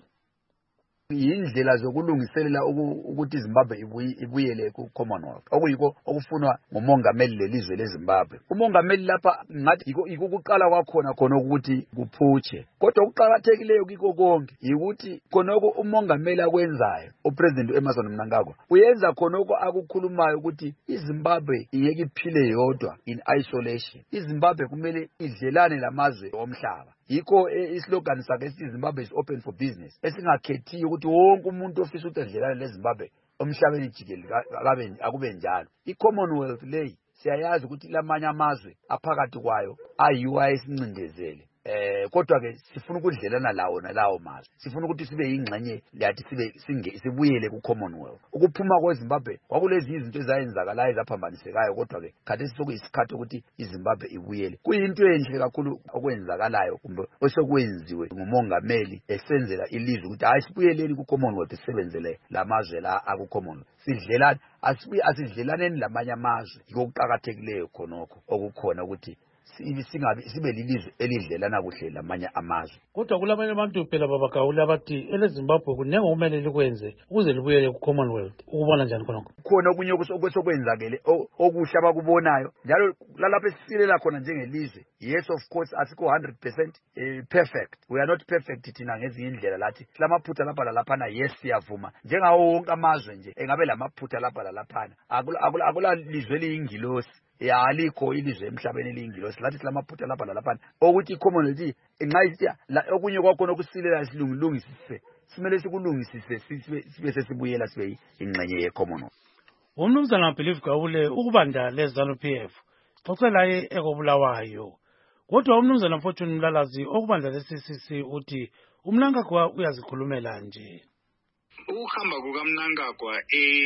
[SPEAKER 18] Yindlela zokulungiselela ukuthi iZimbabwe ibuyele ku-Commonwealth okuyiko okufunwa ngumongameli lelizwe leZimbabwe. Umongameli lapha ngathi yiko ukuqala kwakhona khona ukuthi kuphutshe. Kodwa okuqhakathekileyo kiko konke yikuthi khonoko umongameli akwenzayo uPresident Emmerson Mnangagwa uyenza khonoko akukhulumayo ukuthi iZimbabwe iyeke iphile yodwa in isolation. iZimbabwe kumele idlelane lamazwe omhlaba. Yiko islogan sakhe esithi Zimbabwe is open for business. Esingakhethiyo ukuthi wonke umuntu ofisa ukuthi adlelane leZimbabwe omhlabeni jikelele akube njalo. I-Commonwealth ley siyayazi ukuthi lamanye amazwe aphakathi kwayo ayiwo ayisincindezele. Eh kodwa ke sifuna ukudlelana lawo nalawo mazwe. Sifuna ukuthi sibe yingxenye lathi sibe sibuyele ku-Commonwealth. Ukuphuma kweZimbabwe kwakulezi izinto ezayenzakalayo ezaphambanisekayo kodwa ke khathesi sokuyisikhathi ukuthi iZimbabwe ibuyele. Kuyinto enhle kakhulu okwenzakalayo kumbe osekwenziwe ngumongameli esenzela ilizwe ukuthi ayisibuyeleni ku-Commonwealth isebenzele lamazwe la aku-Commonwealth. Sidlelana asibuye asidlelaneni lamanye amazwe. Ngokuqhakathekileyo khonokho okukhona ukuthi singabe sibe lilizwe elidlelana kuhle lamanye amazwe.
[SPEAKER 17] Kodwa kulabanye abantu phela babagawula abathi eleZimbabwe kunenge kumele likwenze ukuze libuyele ku-Commonwealth. Ukubona njani khonokho?
[SPEAKER 18] Khona okunye okusokwenzakele okuhle abakubonayo njalo lalapha esifilela khona njengelizwe. Yes of course asikho one hundred percent perfect. We are not perfect thina ngezinye indlela lathi. Lamaphutha lapha lalaphana yes siyavuma. Njengawo wonke amazwe nje engabe lamaphutha lapha lalaphana. Akula akula lizwe liyingilosi. Ya alikho ilizwe emhlabeni eliyingilosi lathi silamaphutha lapha lalaphana ukuthi iCommonwealth enqayisiya okunye kwakhona okusilela silungilungisise simele sikulungisise sibe sesibuyela sibe ingxenye yeCommonwealth.
[SPEAKER 17] Umnumzana Believe Gawule ukubanda leZANU P F xoxela ekobulawayo. Kodwa umnumzana Fortune Mlalazi okubanda le-C C C uthi uMnangagwa uyazikhulumela nje.
[SPEAKER 19] Ukuhamba kukaMnangagwa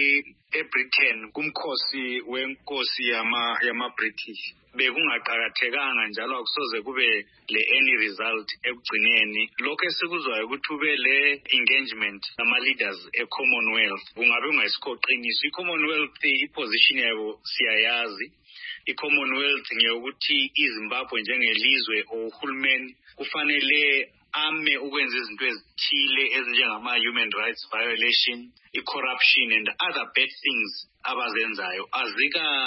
[SPEAKER 19] eBritain kumkhosi wenkosi yama yama-British bekungaqhakathekanga njalo akusoze kube le any result ekugcineni lokho esikuzwayo ukuthi ube le engagement nama leaders e-Commonwealth kungabe ungayisikhoqinisi i-Commonwealth i-position yabo siyayazi. I-Commonwealth ngeyokuthi iZimbabwe njengelizwe ohulumeni kufanele ame ukwenza izinto ezithile ezinjengama-human rights violation, i-corruption and other bad things abazenzayo. Azika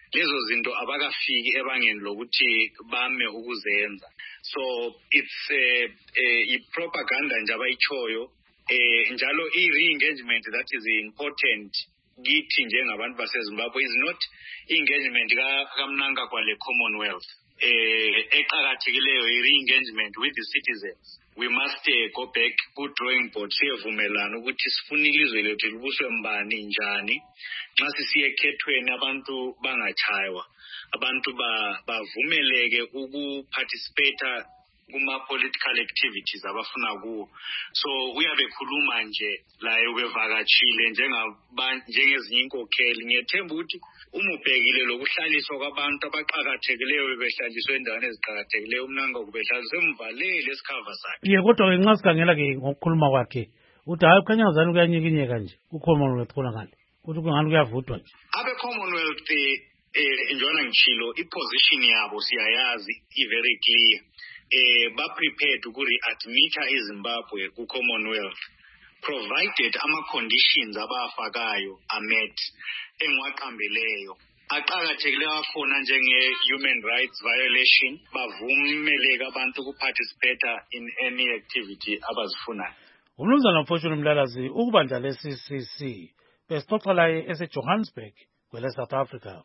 [SPEAKER 19] lezo zinto abakafiki ebangeni lokuthi bame ukuzenza. So it's uh, uh, i-propaganda nje abayichoyo eh njalo i-re-engagement that is important kithi njengabantu baseZimbabwe is not engagement kaMnanga kwale Commonwealth eh eqhakathekileyo i-re-engagement with the citizens. We must uh, go back ku drawing board siyevumelana ukuthi sifuna ilizwe lethu libuswe mbani njani xa sisiye ekhethweni abantu bangachaywa abantu bavumeleke ukuparticipate kuma political activities abafuna kuwo. So uyabekhuluma nje la yokuvakachile njengabanye njengezinye inkokheli. Ngiyethemba ukuthi uma ubhekile lokuhlaliswa kwabantu abaqhakathekileyo bebehlaliswe endaweni eziqhakathekileyo uMnanga kubehlaliswe emvalele esikhava sakhe.
[SPEAKER 17] Ye kodwa nxa sikhangela ke ngokukhuluma kwakhe uthi hayi ukhanyazana kuyanyikinyeka nje uCommonwealth khona ngale uthi kungani kuyavudwa nje.
[SPEAKER 19] Abe Commonwealth eh njona ngichilo iposition yabo siyayazi i very clear. Eh ba prepared to re-admit eZimbabwe ku Commonwealth provided ama conditions abafakayo amet engwaqambeleyo aqhakathekileyo akhona njenge human rights violation bavumeleka abantu ku participate in any activity abazifunayo.
[SPEAKER 17] Umnumzana Fortune Mlalazi ukubandla le C C C besixoxa laye ese Johannesburg kwele South Africa.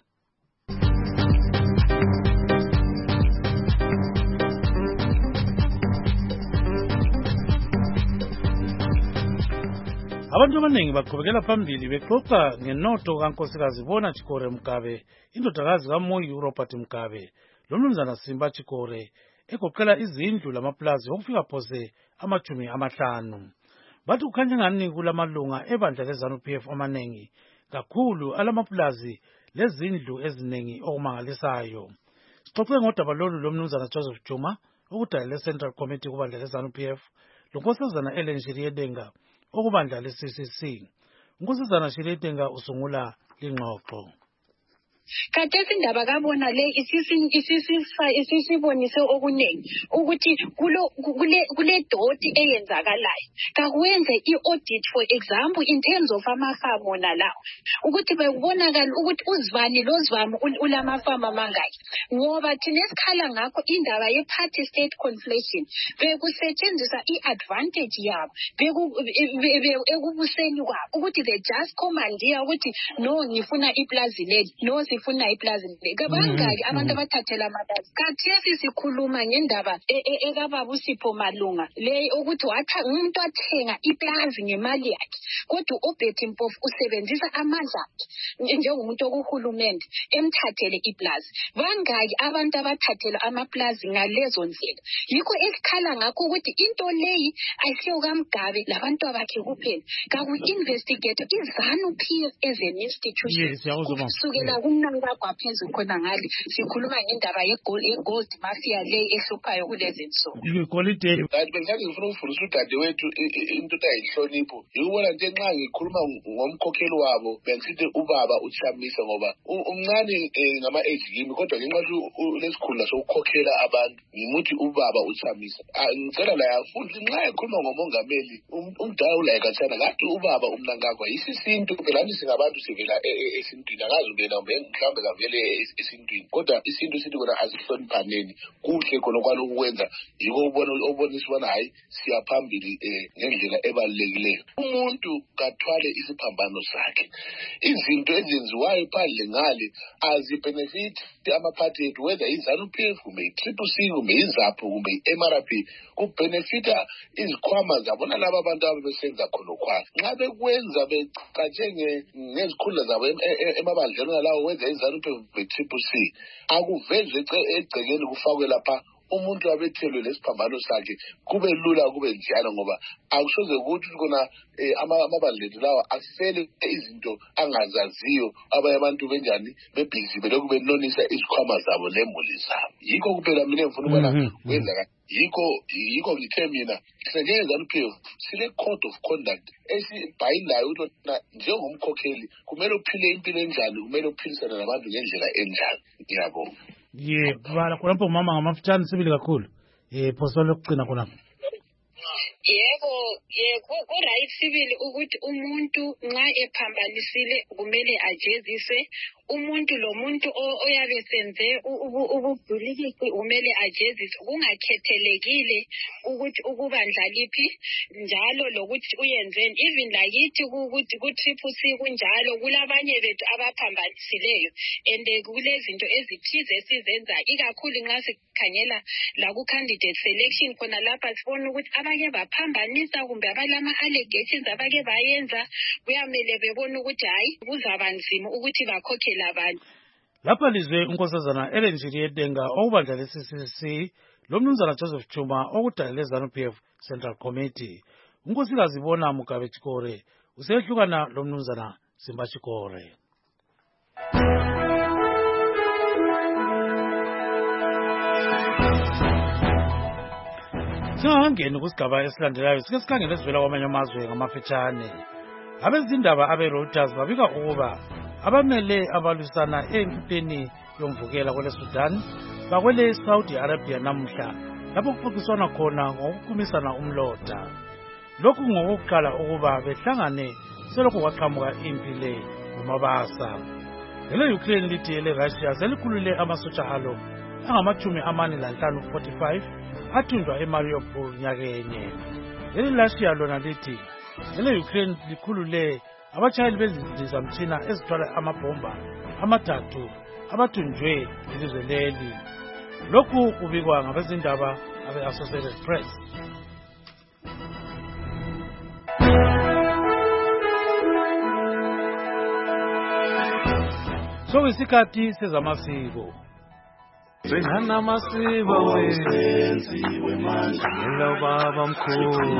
[SPEAKER 17] Abantu abaningi baqhubekela phambili bexoxa ngenoto kaNkosikazi Bona Chikore Mugabe, indodakazi kaMoyi uRobert Mugabe, lomnumzana Simba Chikore, egoqela izindlu lamaplazi okufika phose amachumi amahlanu. Bathi kukhanya ngani kulamalunga ebandla leZANU-P F amanengi kakhulu alamaplazi lezindlu eziningi okumangalisayo. Sixoxe ngodaba lolu lomnumzana Joseph Juma, okudala Central Committee kubandla leZANU-P F, lonkosazana Ellen Shiriedenga okubandla le-C C C. Nkosazana Shiriedenga usungula lingxoxo.
[SPEAKER 20] Khathesi indaba kabona le isisibonise okuningi ukuthi kule kule doti eyenzakalayo kakwenze i-audit for example in terms of amafama nalawo ukuthi bekubonakala ukuthi uzivani lozivami ulamafama mangaki ngoba thina esikhala ngakho indaba ye-party state conflation bekusetshenziswa i-advantage yabo ekubuseni kwabo ukuthi they just commandeer ukuthi no ngifuna iplazi leli no sifuna iplazi leli kabangaki abantu abathathela amaplazi kathesi sikhuluma ngendaba ekababa uSipho Malunga le ukuthi wathi umuntu athenga iplazi ngemali yakhe kodwa uBetty Mpofu usebenzisa amandla akhe njengomuntu okuhulumende emthathele iplazi. Bangaki abantu abathathela amaplazi ngalezo ndlela yikho esikhala ngakho ukuthi into leyi ayisiyo kaMgabe labantu abakhe kuphela kaku investigate iZANU-P F as an institution kusukela kumnanga kwaphezulu khona ngale sikhuluma ngendaba ye-gold mafia le ehluphayo kulezi nsuku.
[SPEAKER 17] Ikolide
[SPEAKER 21] kanti bengithanda ngifuna ukufundisa udade wethu into ayihlonipho yikubona nje nxa ngikhuluma ngomkhokheli wabo bengisithi ubaba uTshamisa ngoba umncane ngama-age kimi kodwa ngenxa lesikhundla sokukhokhela abantu ngimuthi ubaba uTshamisa. Ngicela la yafundi nxa ekhuluma ngomongameli umdala ulayikathana ngathi ubaba uMnangagwa yisisintu phela nje singabantu sivela esintwini akazi ungena mhlawumbe kavele esintwini kodwa isintu sithi kona asihloniphaneni kuhle khona kwalokhu kwenza yiko ubona ubonisa ubona hayi siyaphambili ngendlela ebalulekileyo. Umuntu kathwale isiphambano sakhe izinto ezenziwayo phandle ngale azibenefit amaphathi ethu whether iZANU-P F kumbe i-Triple C kumbe iZAPHU kumbe i-M R P kubenefita izikhwama zabo nalabo abantu ababesenza khona kwakho nxa bekwenza becatshe ngezikhundla zabo emabandleni nalawo wenza iZANU-P F be-Triple C akuvezwe egcekeni kufakwe lapha umuntu abethelwe lesiphambano sakhe kube lula kube njalo ngoba akusoze ukuthi kona amabandleni lawa asele izinto angazaziyo abanye abantu benjani bebhizi belokhu benonisa isikhwama zabo lemuli zabo yikho kuphela mina ngifuna ukubona kwenzeka yikho yikho ngithe mina siseNZANU-P F sile code of conduct esibhayindayo ukuthi njengomkhokheli kumele uphile impilo enjani kumele uphilisane nabantu ngendlela enjani. Ngiyabonga.
[SPEAKER 17] Ye bala khonapho mama ngamafutshane sibili kakhulu eh phosolo lokugcina khonapho.
[SPEAKER 20] Yebo, yebo ku-right sibili ukuthi umuntu nxa ephambanisile kumele ajeziswe. Umuntu lo muntu oyabe senze ububhulikisi kumele ajeziswe kungakhethelekile ukuthi ukubandla liphi njalo lokuthi uyenzeni. Even lakithi ukuthi ku-triple C kunjalo kulabanye bethu abaphambanisileyo and kulezinto ezithize esizenza ikakhulu nxa sikhangela la ku-candidate selection khona lapha sibona ukuthi abake baphambanisa kumbe abalama-allegations abake bayenza kuyamele bebone ukuthi hayi kuzaba nzima ukuthi bakhokhe abantu.
[SPEAKER 17] Lapha lizwe unkosazana Ellen Jiriyedenga okubandla le-C C C lo mnumzana Joseph Chuma okudalele ZANU P F Central Committee. Unkosikazi Bona Mugabe Chikore usehlukana lo mnumzana Simba Chikore. Singangeni kusigaba esilandelayo sike sikhangele sivela kwamanye amazwe ngamafetshane. Abezindaba abe-Reuters babika ukuba abamele abalwisana empini yomvukela kwele Sudan bakwele Saudi Arabia namuhla lapho kuxoxiswana khona ngokuqumisana umlota. Lokhu ngokuqala ukuba behlangane selokhu kwaqhamuka impi le ngumabasa. Ele Ukraine lithi ele Russia selikhulule amasotsha alo angamachumi amane lanhlanu forty-five athunjwa eMariupol nyakenye. Ele Russia lona lithi ele Ukraine likhulule abachayeli bezindizamtshina ezithwala amabhomba amathathu abathunjwe ilizwe leli. Lokhu kubikwa ngabezindaba abe-Associated Press. So isikhathi sezamasiko.
[SPEAKER 9] Sengana masiba wenziwe manje ngelo baba mkhulu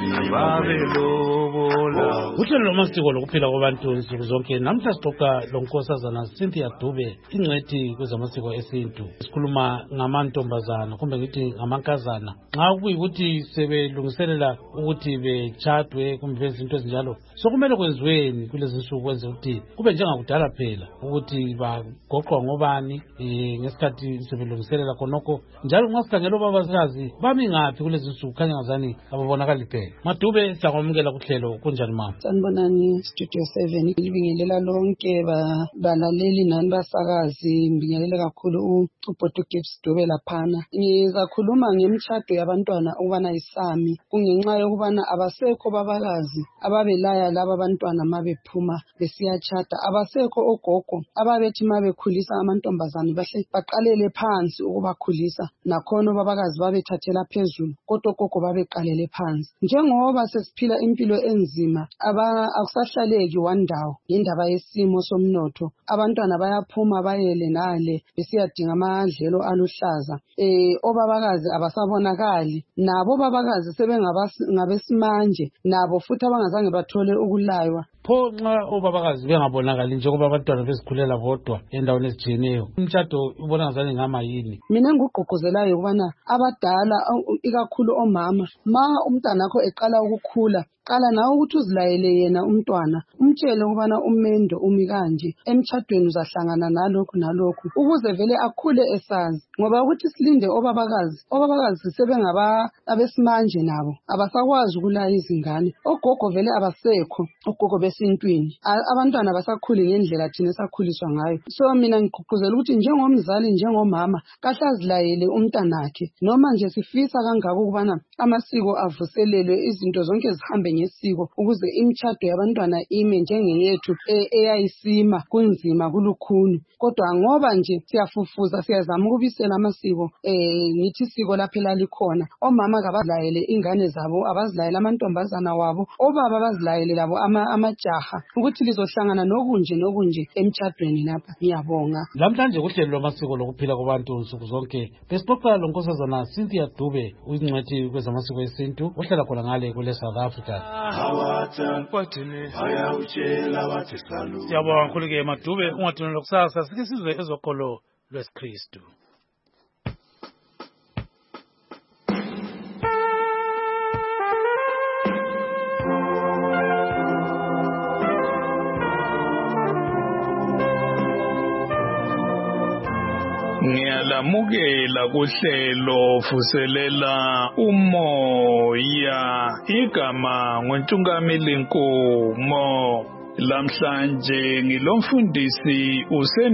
[SPEAKER 9] babelobola.
[SPEAKER 17] Uhlelo lwamasiko lokuphila kwabantu insuku zonke namhla sixoxa lonkosazana Cynthia Dube ingcwethi kwezamasiko esintu. Sikhuluma ngamantombazana kumbe ngithi ngamankazana nxa kuyikuthi sebelungiselela ukuthi betshadwe kumbe bezinto ezinjalo sokumele kwenziweni kulezi nsuku kwenze ukuthi kube njengakudala phela ukuthi bagoqwa ngobani ngesikhathi sebelungiselela khonokho njalo nxa sikhangela obabasikazi bami ngaphi kulezi nsuku khanya ngazani ababonakali phela. Madube siyakwamukela kuhlelo kunjani mama?
[SPEAKER 5] Sanibonani Studio seven libingelela lonke balaleli nani basakazi mbingelela kakhulu uBhuti Gibbs Dube laphana. Ngizakhuluma ngemtshado yabantwana ukubana isami kungenxa yokubana abasekho babakazi ababelaya laba bantwana mabephuma besiyatshada, abasekho ogogo ababethi mabekhulisa amantombazane bahle baqalele phansi ukubakhulisa nakhona babakazi babethathela phezulu kodwa ogogo babeqalele phansi. Njengoba sesiphila impilo enzima aba akusahlaleki wandawo ngendaba yesimo somnotho, abantwana bayaphuma bayele nale besiyadinga amadlelo aluhlaza. Eh obabakazi abasabonakali, nabo babakazi sebengabesimanje nabo futhi abangazange bathole ukulaywa.
[SPEAKER 17] Pho nxa obabakazi bengabonakali njengoba abantwana bezikhulela bodwa endaweni ezitshiyeneyo umtshado ubona ngazani ngama yini?
[SPEAKER 5] Mina ngigqugquzelayo ukubana abadala ikakhulu omama ma umntanakho eqala ukukhula qala nawe ukuthi uzilayele yena umntwana umtshele ukubana umendo umi kanje emtshadweni uzahlangana nalokhu nalokhu ukuze vele akhule esazi, ngoba ukuthi silinde obabakazi obabakazi sebengaba abesimanje nabo abasakwazi ukulaya izingane. Ogogo vele abasekho ogogo besintwini, abantwana basakhuli ngendlela thina esakhuliswa ngayo. So mina ngigqugquzela ukuthi njengomzali njengomama kahle azilayele umntanakhe noma nje sifisa kangaka ukubana amasiko avuselelwe izinto zonke zihambe ngesiko ukuze imtshado yabantwana ime njengeyethu eyayisima kunzima kulukhuni. Kodwa ngoba nje siyafufuza siyazama ukubisela amasiko eh ngithi isiko laphela likhona, omama kabazilayele ingane zabo, abazilayele amantombazana wabo, obaba bazilayele labo amajaha ukuthi lizohlangana nokunje nokunje emtshadweni lapha. Ngiyabonga.
[SPEAKER 17] Namhlanje kuhlelo lwamasiko lokuphila kwabantu insuku zonke besixoxa lonkosazana Cynthia Dube uyingcwethi kwezamasiko esintu ohlala khona ngale kule South Africa. Siyabonga kakhulu-ke Madube, ungathunela kusasa sike sizwe ezokholo lwesikristu.
[SPEAKER 4] Ngiyala
[SPEAKER 6] Siyamukela kuhlelo vuselela umoya igama ngoNtungameli Nkomo lamhlanje ngilomfundisi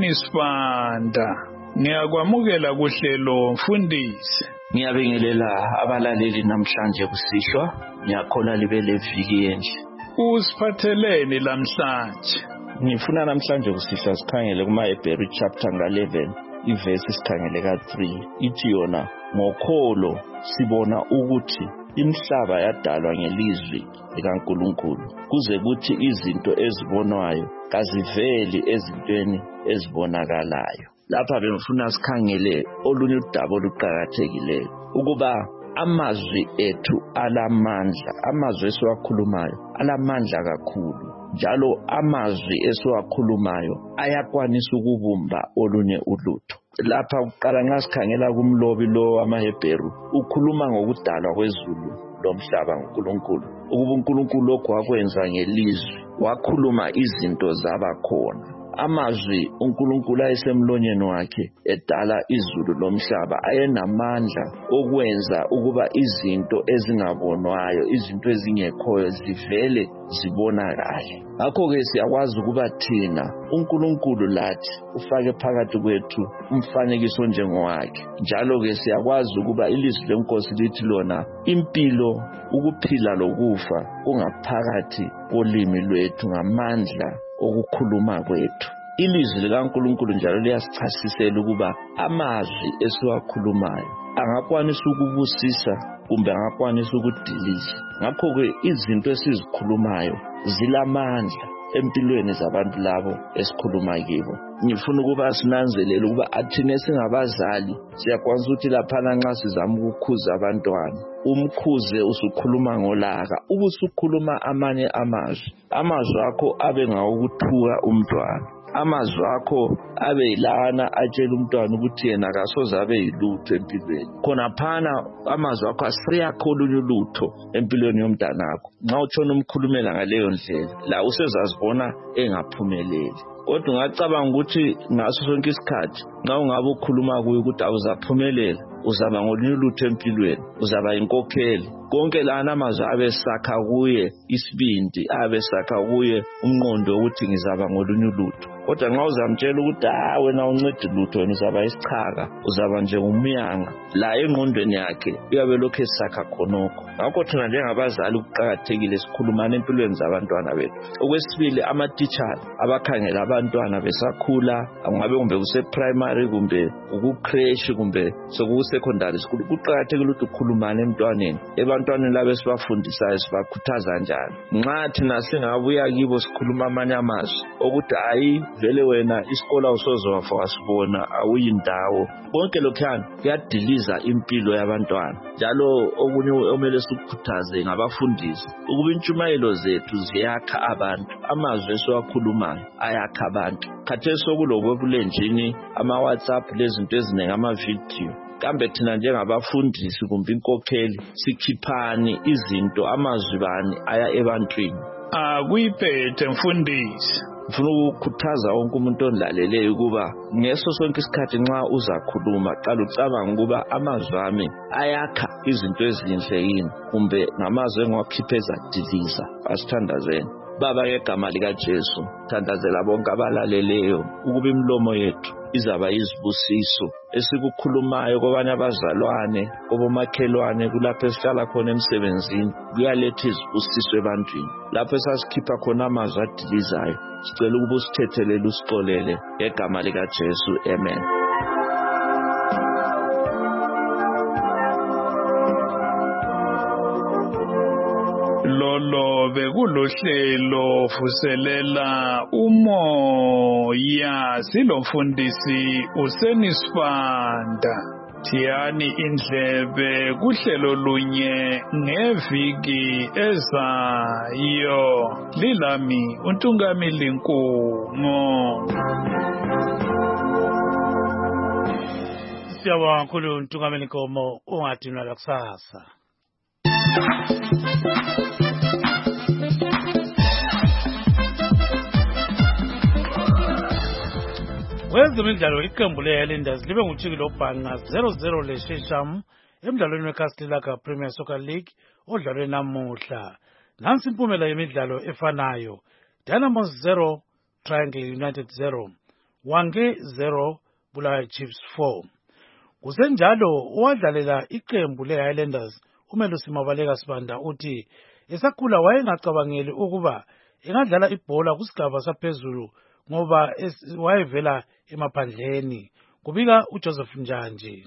[SPEAKER 6] uSenisibanda ngiyakwamukela kuhlelo mfundisi.
[SPEAKER 22] Ngiyabingelela abalaleli namhlanje kusihlwa ngiyakhola libe leviki enhle.
[SPEAKER 6] Usiphatheleni lamhlanje?
[SPEAKER 22] Ngifuna namhlanje kusihlwa sikhangele kumaHebrew chapter eleven ivesi sikhangele ka three ithi yona ngokholo sibona ukuthi imhlaba yadalwa ngelizwi likaNkulunkulu kuze kuthi izinto ezibonwayo kaziveli ezintweni ezibonakalayo. Lapha bengifuna sikhangele olunye udaba oluqhakathekileyo ukuba amazwi ethu alamandla, amazwi esiwakhulumayo alamandla kakhulu njalo amazwi esiwakhulumayo ayakwanisa ukubumba olunye ulutho. Lapha uqala nxa sikhangela kumlobi lo wamaHebheru ukhuluma ngokudalwa kwezulu lomhlaba nguNkulunkulu ukuba uNkulunkulu lokho wakwenza ngelizwi wakhuluma izinto zaba khona. Amazwi uNkulunkulu ayesemlonyeni wakhe edala izulu lomhlaba ayenamandla okwenza ukuba izinto ezingabonwayo izinto ezingekhoyo zivele zibonakale. Ngakho-ke siyakwazi ukuba thina uNkulunkulu lathi ufake phakathi kwethu umfanekiso njengowakhe. Njalo-ke siyakwazi ukuba ilizwi lenkosi lithi lona impilo ukuphila lokufa kungaphakathi kolimi lwethu ngamandla okukhuluma kwethu. Ilizwi likaNkulunkulu njalo liyasichasisela ukuba amazwi esiwakhulumayo angakwanisa ukubusisa kumbe angakwanisa ukudiliza. Ngakho-ke izinto esizikhulumayo zilamandla empilweni zabantu labo esikhuluma kibo. Ngifuna ukuba sinanzelele ukuba athina esingabazali siyakwanisa ukuthi laphana nxa sizama ukukhuza abantwana umkhuze usukhuluma ngolaka ubusukhuluma amanye amazwi amazwi akho abe ngawokuthuka umntwana amazwi akho abe yilana atshela umntwana ukuthi yena kasoze abe yilutho empilweni. Khona phana amazwi akho aseyakho olunye ulutho empilweni yomntanakho. Nxa utshona umkhulumela ngaleyo ndlela la usezazibona engaphumeleli. Kodwa ngacabanga ukuthi ngaso sonke isikhathi nxa ungabe ukhuluma kuye ukuthi awuzaphumelela uzaba ngolunye ulutho empilweni uzaba inkokheli. Konke lana amazwi abesakha kuye isibindi abesakha kuye umnqondo ukuthi ngizaba ngolunye ulutho. Kodwa nxa uzamtshela ukuthi ah wena uncede lutho wena uzaba isichaka uzaba nje umyanga la engqondweni yakhe uyabe lokho esakha khonokho. Ngakho thina njengabazali kuqhakathekile sikhulumana empilweni zabantwana bethu. Okwesibili ama-teachers abakhangela abantwana besakhula angabe kumbe kuse primary kumbe ukukreshi kumbe sokusecondary school kuqhakathekile ukuthi ukhulumane emntwaneni ebantwaneni labo esibafundisayo sibakhuthaza njalo. Nxa thina singabuya kibo sikhuluma amanye amazwi ukuthi hayi vele wena isikole usoze wafa wasibona awuyindawo. Konke lokhuyana kuyadiliza impilo yabantwana. Njalo okunye omele sikukhuthaze ngabafundisi ukuba intshumayelo zethu ziyakha abantu. Amazwi esiwakhulumayo ayakha abantu. Khathesi sokulobulenjini ama WhatsApp lezinto ezinengi ama video. Kambe thina njengabafundisi kumbe inkokheli sikhiphani izinto amazwi bani aya ebantwini.
[SPEAKER 6] Akuyiphethe mfundisi.
[SPEAKER 22] Ngifuna ukukhuthaza wonke umuntu onlaleleyo ukuba ngeso sonke isikhathi nxa uzakhuluma qala ucabanga ukuba amazwi ami ayakha izinto ezinhle yini kumbe ngamazwi engiwakhipheza diliza. Asithandazeni. Baba ngegama likaJesu thandazela bonke abalaleleyo ukuba imlomo yethu izaba izibusiso esikukhulumayo kwabanye abazalwane kobomakhelwane kulapho esihlala khona emsebenzini kuyaletha izibusiso ebantwini. Lapho esasikhipha khona amazwi adilizayo sicela ukuba usithethelele usixolele ngegama likaJesu amen.
[SPEAKER 6] Lolo bekulohlelo vuselela umoya silomfundisi uSenisibanda. Thiyani indlebe kuhlelo lunye ngeviki ezayo. Lilami uNtungameli Nkomo.
[SPEAKER 17] Siyabonga kakhulu uNtungameli Nkomo ungadinwa lakusasa. Kwezemidlalo iqembu le-Highlanders libe nguThikilo Bhanga zero zero leShesham emidlalweni weCastelaka Premier Soccer League odlalwe namuhla. Nansi impumela yemidlalo efanayo. Dynamos zero, Triangle United zero, Hwange zero, Bulawayo Chiefs four. Kusenjalo owadlalela iqembu le-Highlanders uMelusi Mabaleka Sibanda uthi esakhula wayengacabangeli ukuba engadlala ibhola kusigaba saphezulu ngoba wayevela emaphandleni. Kubika uJoseph Njanji.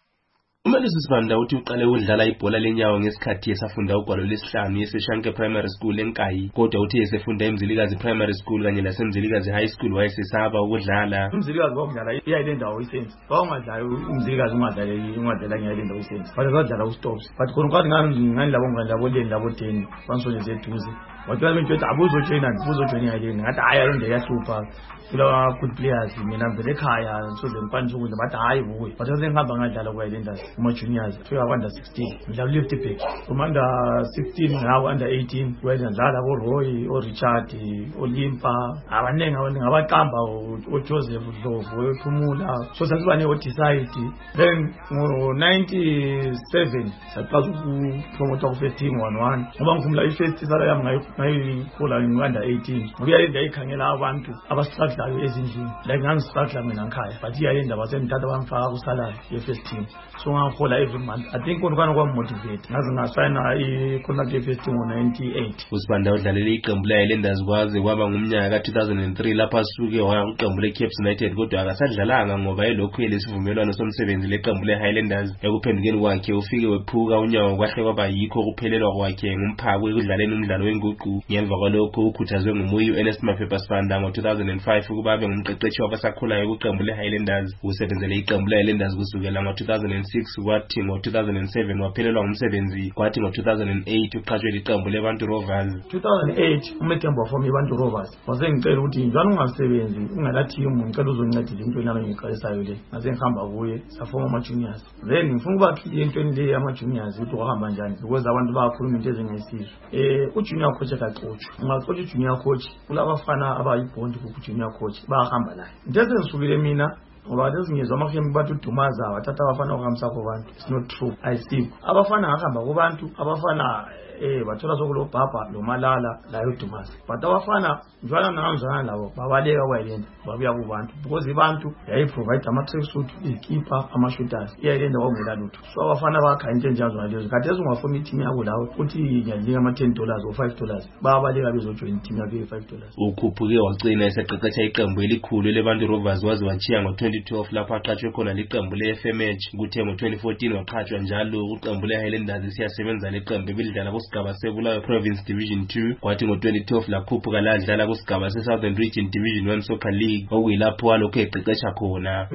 [SPEAKER 7] uMelusi Sibanda uthi uqale ukudlala ibhola lenyawo ngesikhathi esafunda ugwalo lesihlanu yeSeshanke Primary School eNkayi, kodwa uthi esefunda eMzilikazi Primary School kanye laseMzilikazi High School wayesesaba ukudlala.
[SPEAKER 8] uMzilikazi wakudlala iyayile ndawo isenzi bawangadlala uMzilikazi ungadlala ungadlala ngiyayile ndawo isenzi bathi badlala uStops but khona kwathi ngani ngani labo ngani labo le labo ten bansole zethuze wathi abantu bethi abuzojoina abuzojoina yini ngathi hayi ayonde yahlupha kula good players mina ngivele ekhaya so lempantsho ukudla bathi hayi buwe bathi sengihamba ngadlala kwaYilanders kuma juniors to under sixteen ngidlala left back from under sixteen ngawo under eighteen wayedlala ko Roy o Richard Olimpa abanengi abanengi abaqamba o Joseph Dlovu ephumula so sasiba ne decide then ngo ninety-seven saqala ukupromote ku first team one one ngoba ngifumula i first sala yami ngayi ngayikhola under eighteen ngoba yayinde ayikhangela abantu abastruggle ezindlini like ngangistruggle mina ngikhaya but iyayinde basemthatha bamfaka ku salary ye first team so ngakhola every month I think konke kwami motivate ngaze ngasayina i contract ye first team ngo ninety-eight.
[SPEAKER 7] uSibanda udlalela iqembu le-Highlanders kwaze kwaba ngumnyaka ka two thousand three lapha suke waya iqembu le-Caps United kodwa akasadlalanga ngoba elokhu elesivumelwano somsebenzi leqembu le-Highlanders. Ekuphendukeni kwakhe ufike wephuka unyawo kwahle kwaba yikho kuphelelwa kwakhe ngumphako ekudlaleni umdlalo wenguqu. Ngemva kwalokho ukhuthazwe nguMuyi Ernest Maphepa Sibanda ngo two thousand five ukuba abe ngumqeqeshi wabasakhulayo kuqembu le-Highlanders. Usebenzele iqembu le-Highlanders kusukela ngo two thousand six kwathi ngo two thousand seven waphelelwa ngumsebenzi kwathi ngo two thousand eight uqhatshwe liqembu leBantu Rovers.
[SPEAKER 8] two thousand eight uMetembo from iBantu Rovers wase ngicela ukuthi njalo ungasebenzi ungala team ngicela uzoncedisa into nami ngiqalisayo le ngase ngihamba kuye safoma ama juniors then ngifuna ukubakhipha into le ama juniors ukuthi wahamba njani because abantu bakhuluma into ezingayisizwe. eh ujunior coach akaxotsha ungaxotsha ujunior coach kulabafana abayibond ku junior coach bahamba naye into esengizukile mina ngoba lezingizwa amafiyemi bathi uDumaza wathatha abafana ukuhambisa kubantu. It's not true. Ayisikho abafana ngahamba kubantu abafana eh bathola sokulo bhabha lo Malala la uDumaza but abafana njalo namzana labo babaleka kwaYilanders babuya kubantu because ibantu yayi provide ama tracksuit ikeeper ama shooters iyayiLanders kwangela lutho so abafana bakha into enjazo ngalezo kade ezungafoma team yabo lawo uthi ngiyadinga ama ten dollars or five dollars babaleka bezojoin team yakhe five dollars.
[SPEAKER 7] Ukhuphuke wagcina eseqeqesha iqembu elikhulu leBantu Rovers waze wachiya ngo twenty twelve lapho aqhatshwe khona liqembu le-F M H kuthe ngo twenty fourteen waqhatshwa njalo uqembu le-Highlanders siyasebenza leqembu belidlala kusigaba seBulawayo Province Division two kwathi ngo twenty twelve lakhuphuka ladlala kusigaba se-Southern Region Division one Soccer League okuyilapho walokho eqeqesha khona.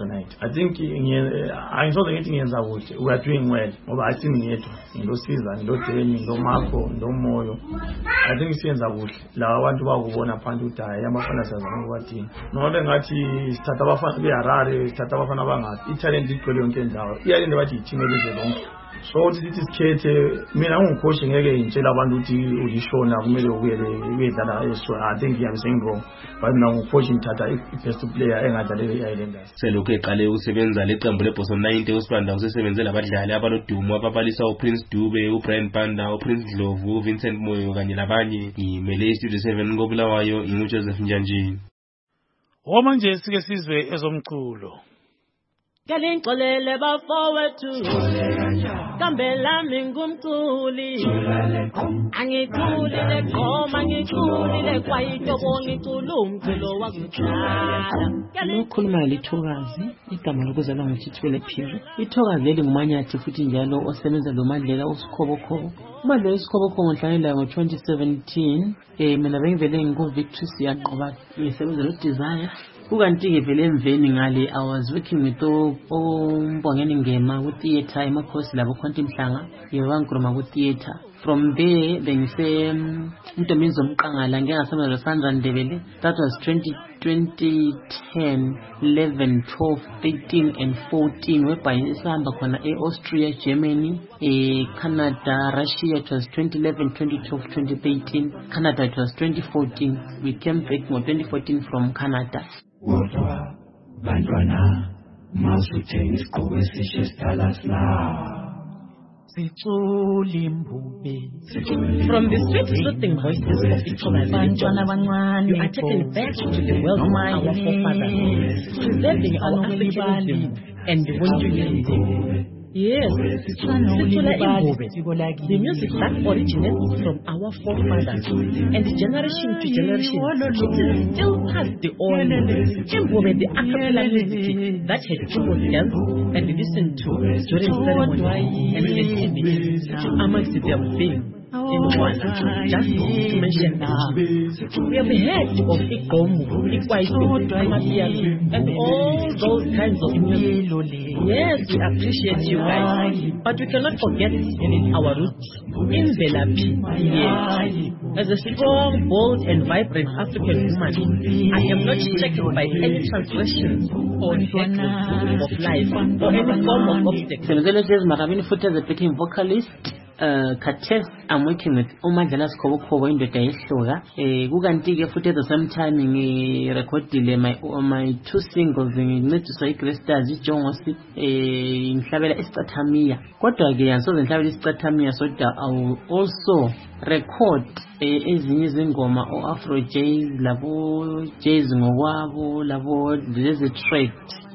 [SPEAKER 8] I think angisoze ngithi ngiyenza kuhle we are doing well ngoba athi ngiyedwa ngilosiza ngilodeni ngilomakho ngilomoyo I think siyenza kuhle la abantu bakubona phansi ukuthi hayi abafana sazama ukubathini ngoba ngathi sithatha abafana beHarare sithatha abafana bangathi italent igcwele yonke indawo iyalinde bathi ithime leze lonke so uthi sithi sikhethe mina ngumcoach ngeke ngitshela abantu ukuthi ulishona kumele ubuyele uyedlala eso I think I'm saying wrong but mina ngumcoach ngithatha i-best player engadlalela i-Highlanders.
[SPEAKER 7] Selokhu eqale ukusebenza leqembu leBosom ninety uSibanda usebenzele abadlali abalodumo ababalisa uPrince Dube uBrian Panda uPrince Dlovu uVincent Moyo kanye labanye. Imele Studio seven koBulawayo inguJoseph Njanji.
[SPEAKER 17] Wamanje sike sizwe ezomculo.
[SPEAKER 23] Kalingxolele bafowethu kambe lami ngumculi angiculile gqoma ngiculile kwayitobo ngicula umculo wakudala.
[SPEAKER 24] Ukhuluma lithokazi igama lokuzalwa ngithithwele Phiri. Ithokazi leli ngumanyathi futhi njalo osebenza lo Madlela uSikhobokhobo. Umadlela uSikhobokhobo ngihlangana ngo twenty seventeen eh mina bengivele ngikuVictory siyaqoba ngisebenza lo Desire. Ukanti ke vele emveni ngale I was working with uMbongeni Ngema ku theater emakhosi labo khonto imhlanga yebankroma ku theater. From there bengise Ntombi Zomqangala ngeke ngasebenza lo Sandra Ndebele. That was twenty ten, eleven, twelve, thirteen and fourteen whereby isihamba khona eAustria, Germany, e Canada, Russia. It was twenty eleven, twenty twelve, twenty thirteen. Canada it was twenty fourteen. We came back in twenty fourteen from Canada.
[SPEAKER 1] bantwana masuthenga isigqoko esishe sidala sla.
[SPEAKER 23] From the sweet-soothing voices of Itola, you are taken back to the world of our forefathers, preserving our Africanism and Bunjulism. Yes, Itola Imbobe, the music that originates from our forefathers, and generation to generation, it is still passed the on. Imbobe, the a cappella music that had people dance and listen to during ceremony and festivity, amongst their things. In one, just to mention now, we have heard of Ikomu, Ikwaito, Amapiano, and all those kinds of music. Yes, we appreciate you guys, but we cannot forget our roots in Belapi. Yes. As a strong, bold, and vibrant African woman, I am not shaken by any transgressions or hatred of life or any form of obstacle. Vocalist. Uh, Kates, I'm working with Omajala Skobo in the Daishoga. Guganti footage at the same time in recorded my my two singles in Metusa Cresta Jones in Clavella Estatamia. What again? So the Clavella Estatamia, so that I will also record as in Goma or Afro Jazz, Lavo, Jazz Mwavo, Lavo, there's a trait.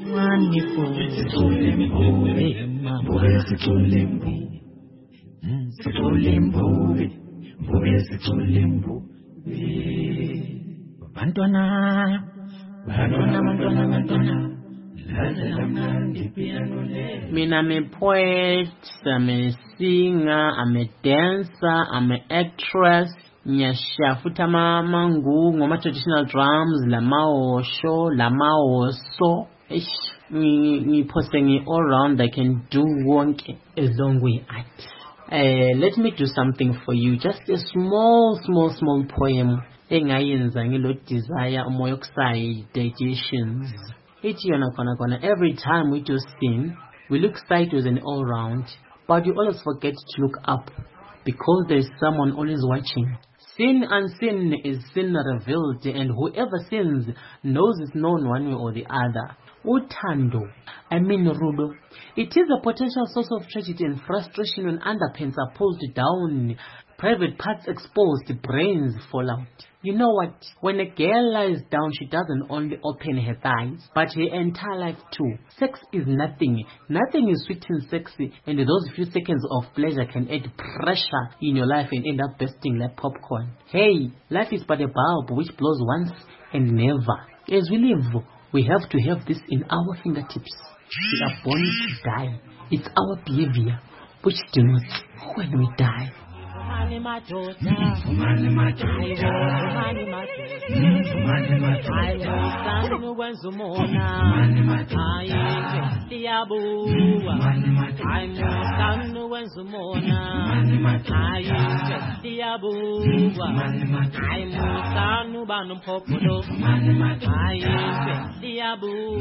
[SPEAKER 23] Wonderful. Sithulimbu, buye sithulimbu. Bantwana, bantwana, bantwana, bantwana. Mina, I'm a poet, I'm a singer, I'm a dancer, I'm an actress. Nyashafuta mangu, ngoma traditional drums, lamao show, lamao so. Ish, ni ni posting all round. I can do work as long we art. Uh, let me do something for you. Just a small, small, small poem. Engayenza ngilo desire umoyoxide digestions. Iti yona kona kona. Every time we do sin, we look sideways and all round, but you always forget to look up because there is someone always watching. Sin unseen is sin revealed, and whoever sins knows it's known one way or the other. Utando, I mean Rudo. It is a potential source of tragedy and frustration when underpants are pulled down, private parts exposed, brains fall out. You know what? When a girl lies down, she doesn't only open her thighs, but her entire life too. Sex is nothing. Nothing is sweet and sexy, and those few seconds of pleasure can add pressure in your life and end up bursting like popcorn. Hey, life is but a bulb which blows once and never. As we live, we have to have this in our fingertips. We are born to die. It's our behavior which denotes when we die. Mani matota, mani matota, mani matota, I will wenzumona, mani matota, diabu, I will wenzumona, mani matota, diabu, I will banum populo, mani matota, diabu,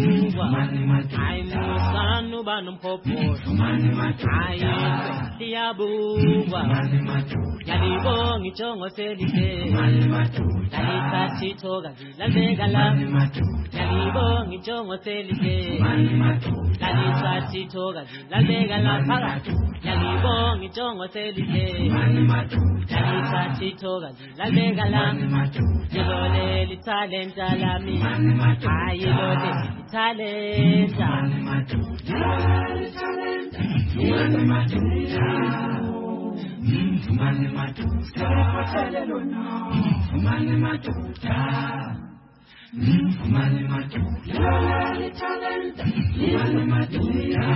[SPEAKER 23] I will banum populo, mani matota, diabu, mani matota. Yalibo ngichongo selike Lalita chitoga zilalbegala Yalibo ngichongo selike Lalita chitoga zilalbegala Yalibo ngichongo selike Lalita chitoga zilalbegala Yilole li talenta lami Ayilole li talenta Yilole li talenta Mfumane matuta, mfumane matuta, mfumane matuta, mfumane matuta,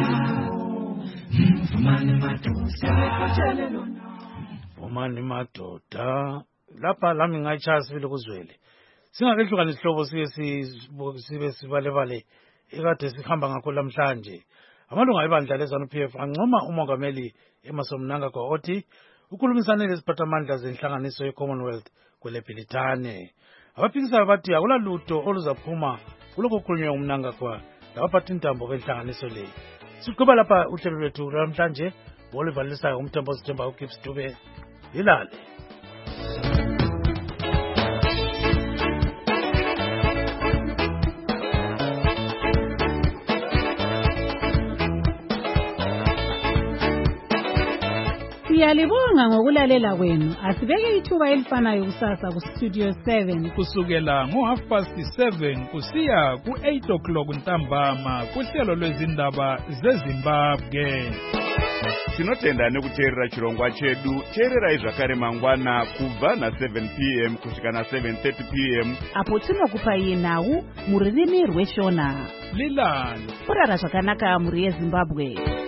[SPEAKER 23] mfumane matuta,
[SPEAKER 17] mfumane matuta. Lapha lami ngayitshaya vile kuzwele. Singakehlukana isihlobo siye sibe sibalevale ekade sihamba ngakho lamhlanje. Amalunga ebandla lezanu P F ancoma umongameli Emmerson Mnangagwa othi ukhulumisane leziphathamandla zenhlanganiso ye-Commonwealth kweleBhilitane. Abaphikisayo bathi akulalutho oluzaphuma kulokho kukhulunywa uMnangagwa labaphatha intambo benhlanganiso le. Siqhuba lapha uhlelo lwethu namhlanje Oliver Lisayo umthembo sithemba uGibbs Dube ilale.
[SPEAKER 2] Siyalibonga ngokulalela kwenu. Asibeke ithuba elifanayo kusasa ku Studio seven
[SPEAKER 6] kusukela ngo half past seven kusiya ku eight o'clock ntambama kuhlelo lwezindaba zeZimbabwe.
[SPEAKER 10] Tinotenda nekuteerera chirongwa chedu. Teererai zvakare mangwana kubva na seven p m kusvika na seven thirty p m
[SPEAKER 2] apo tinokupai nhau muririmi rweshona.
[SPEAKER 6] Lilani
[SPEAKER 2] kurara zvakanaka muri yeZimbabwe.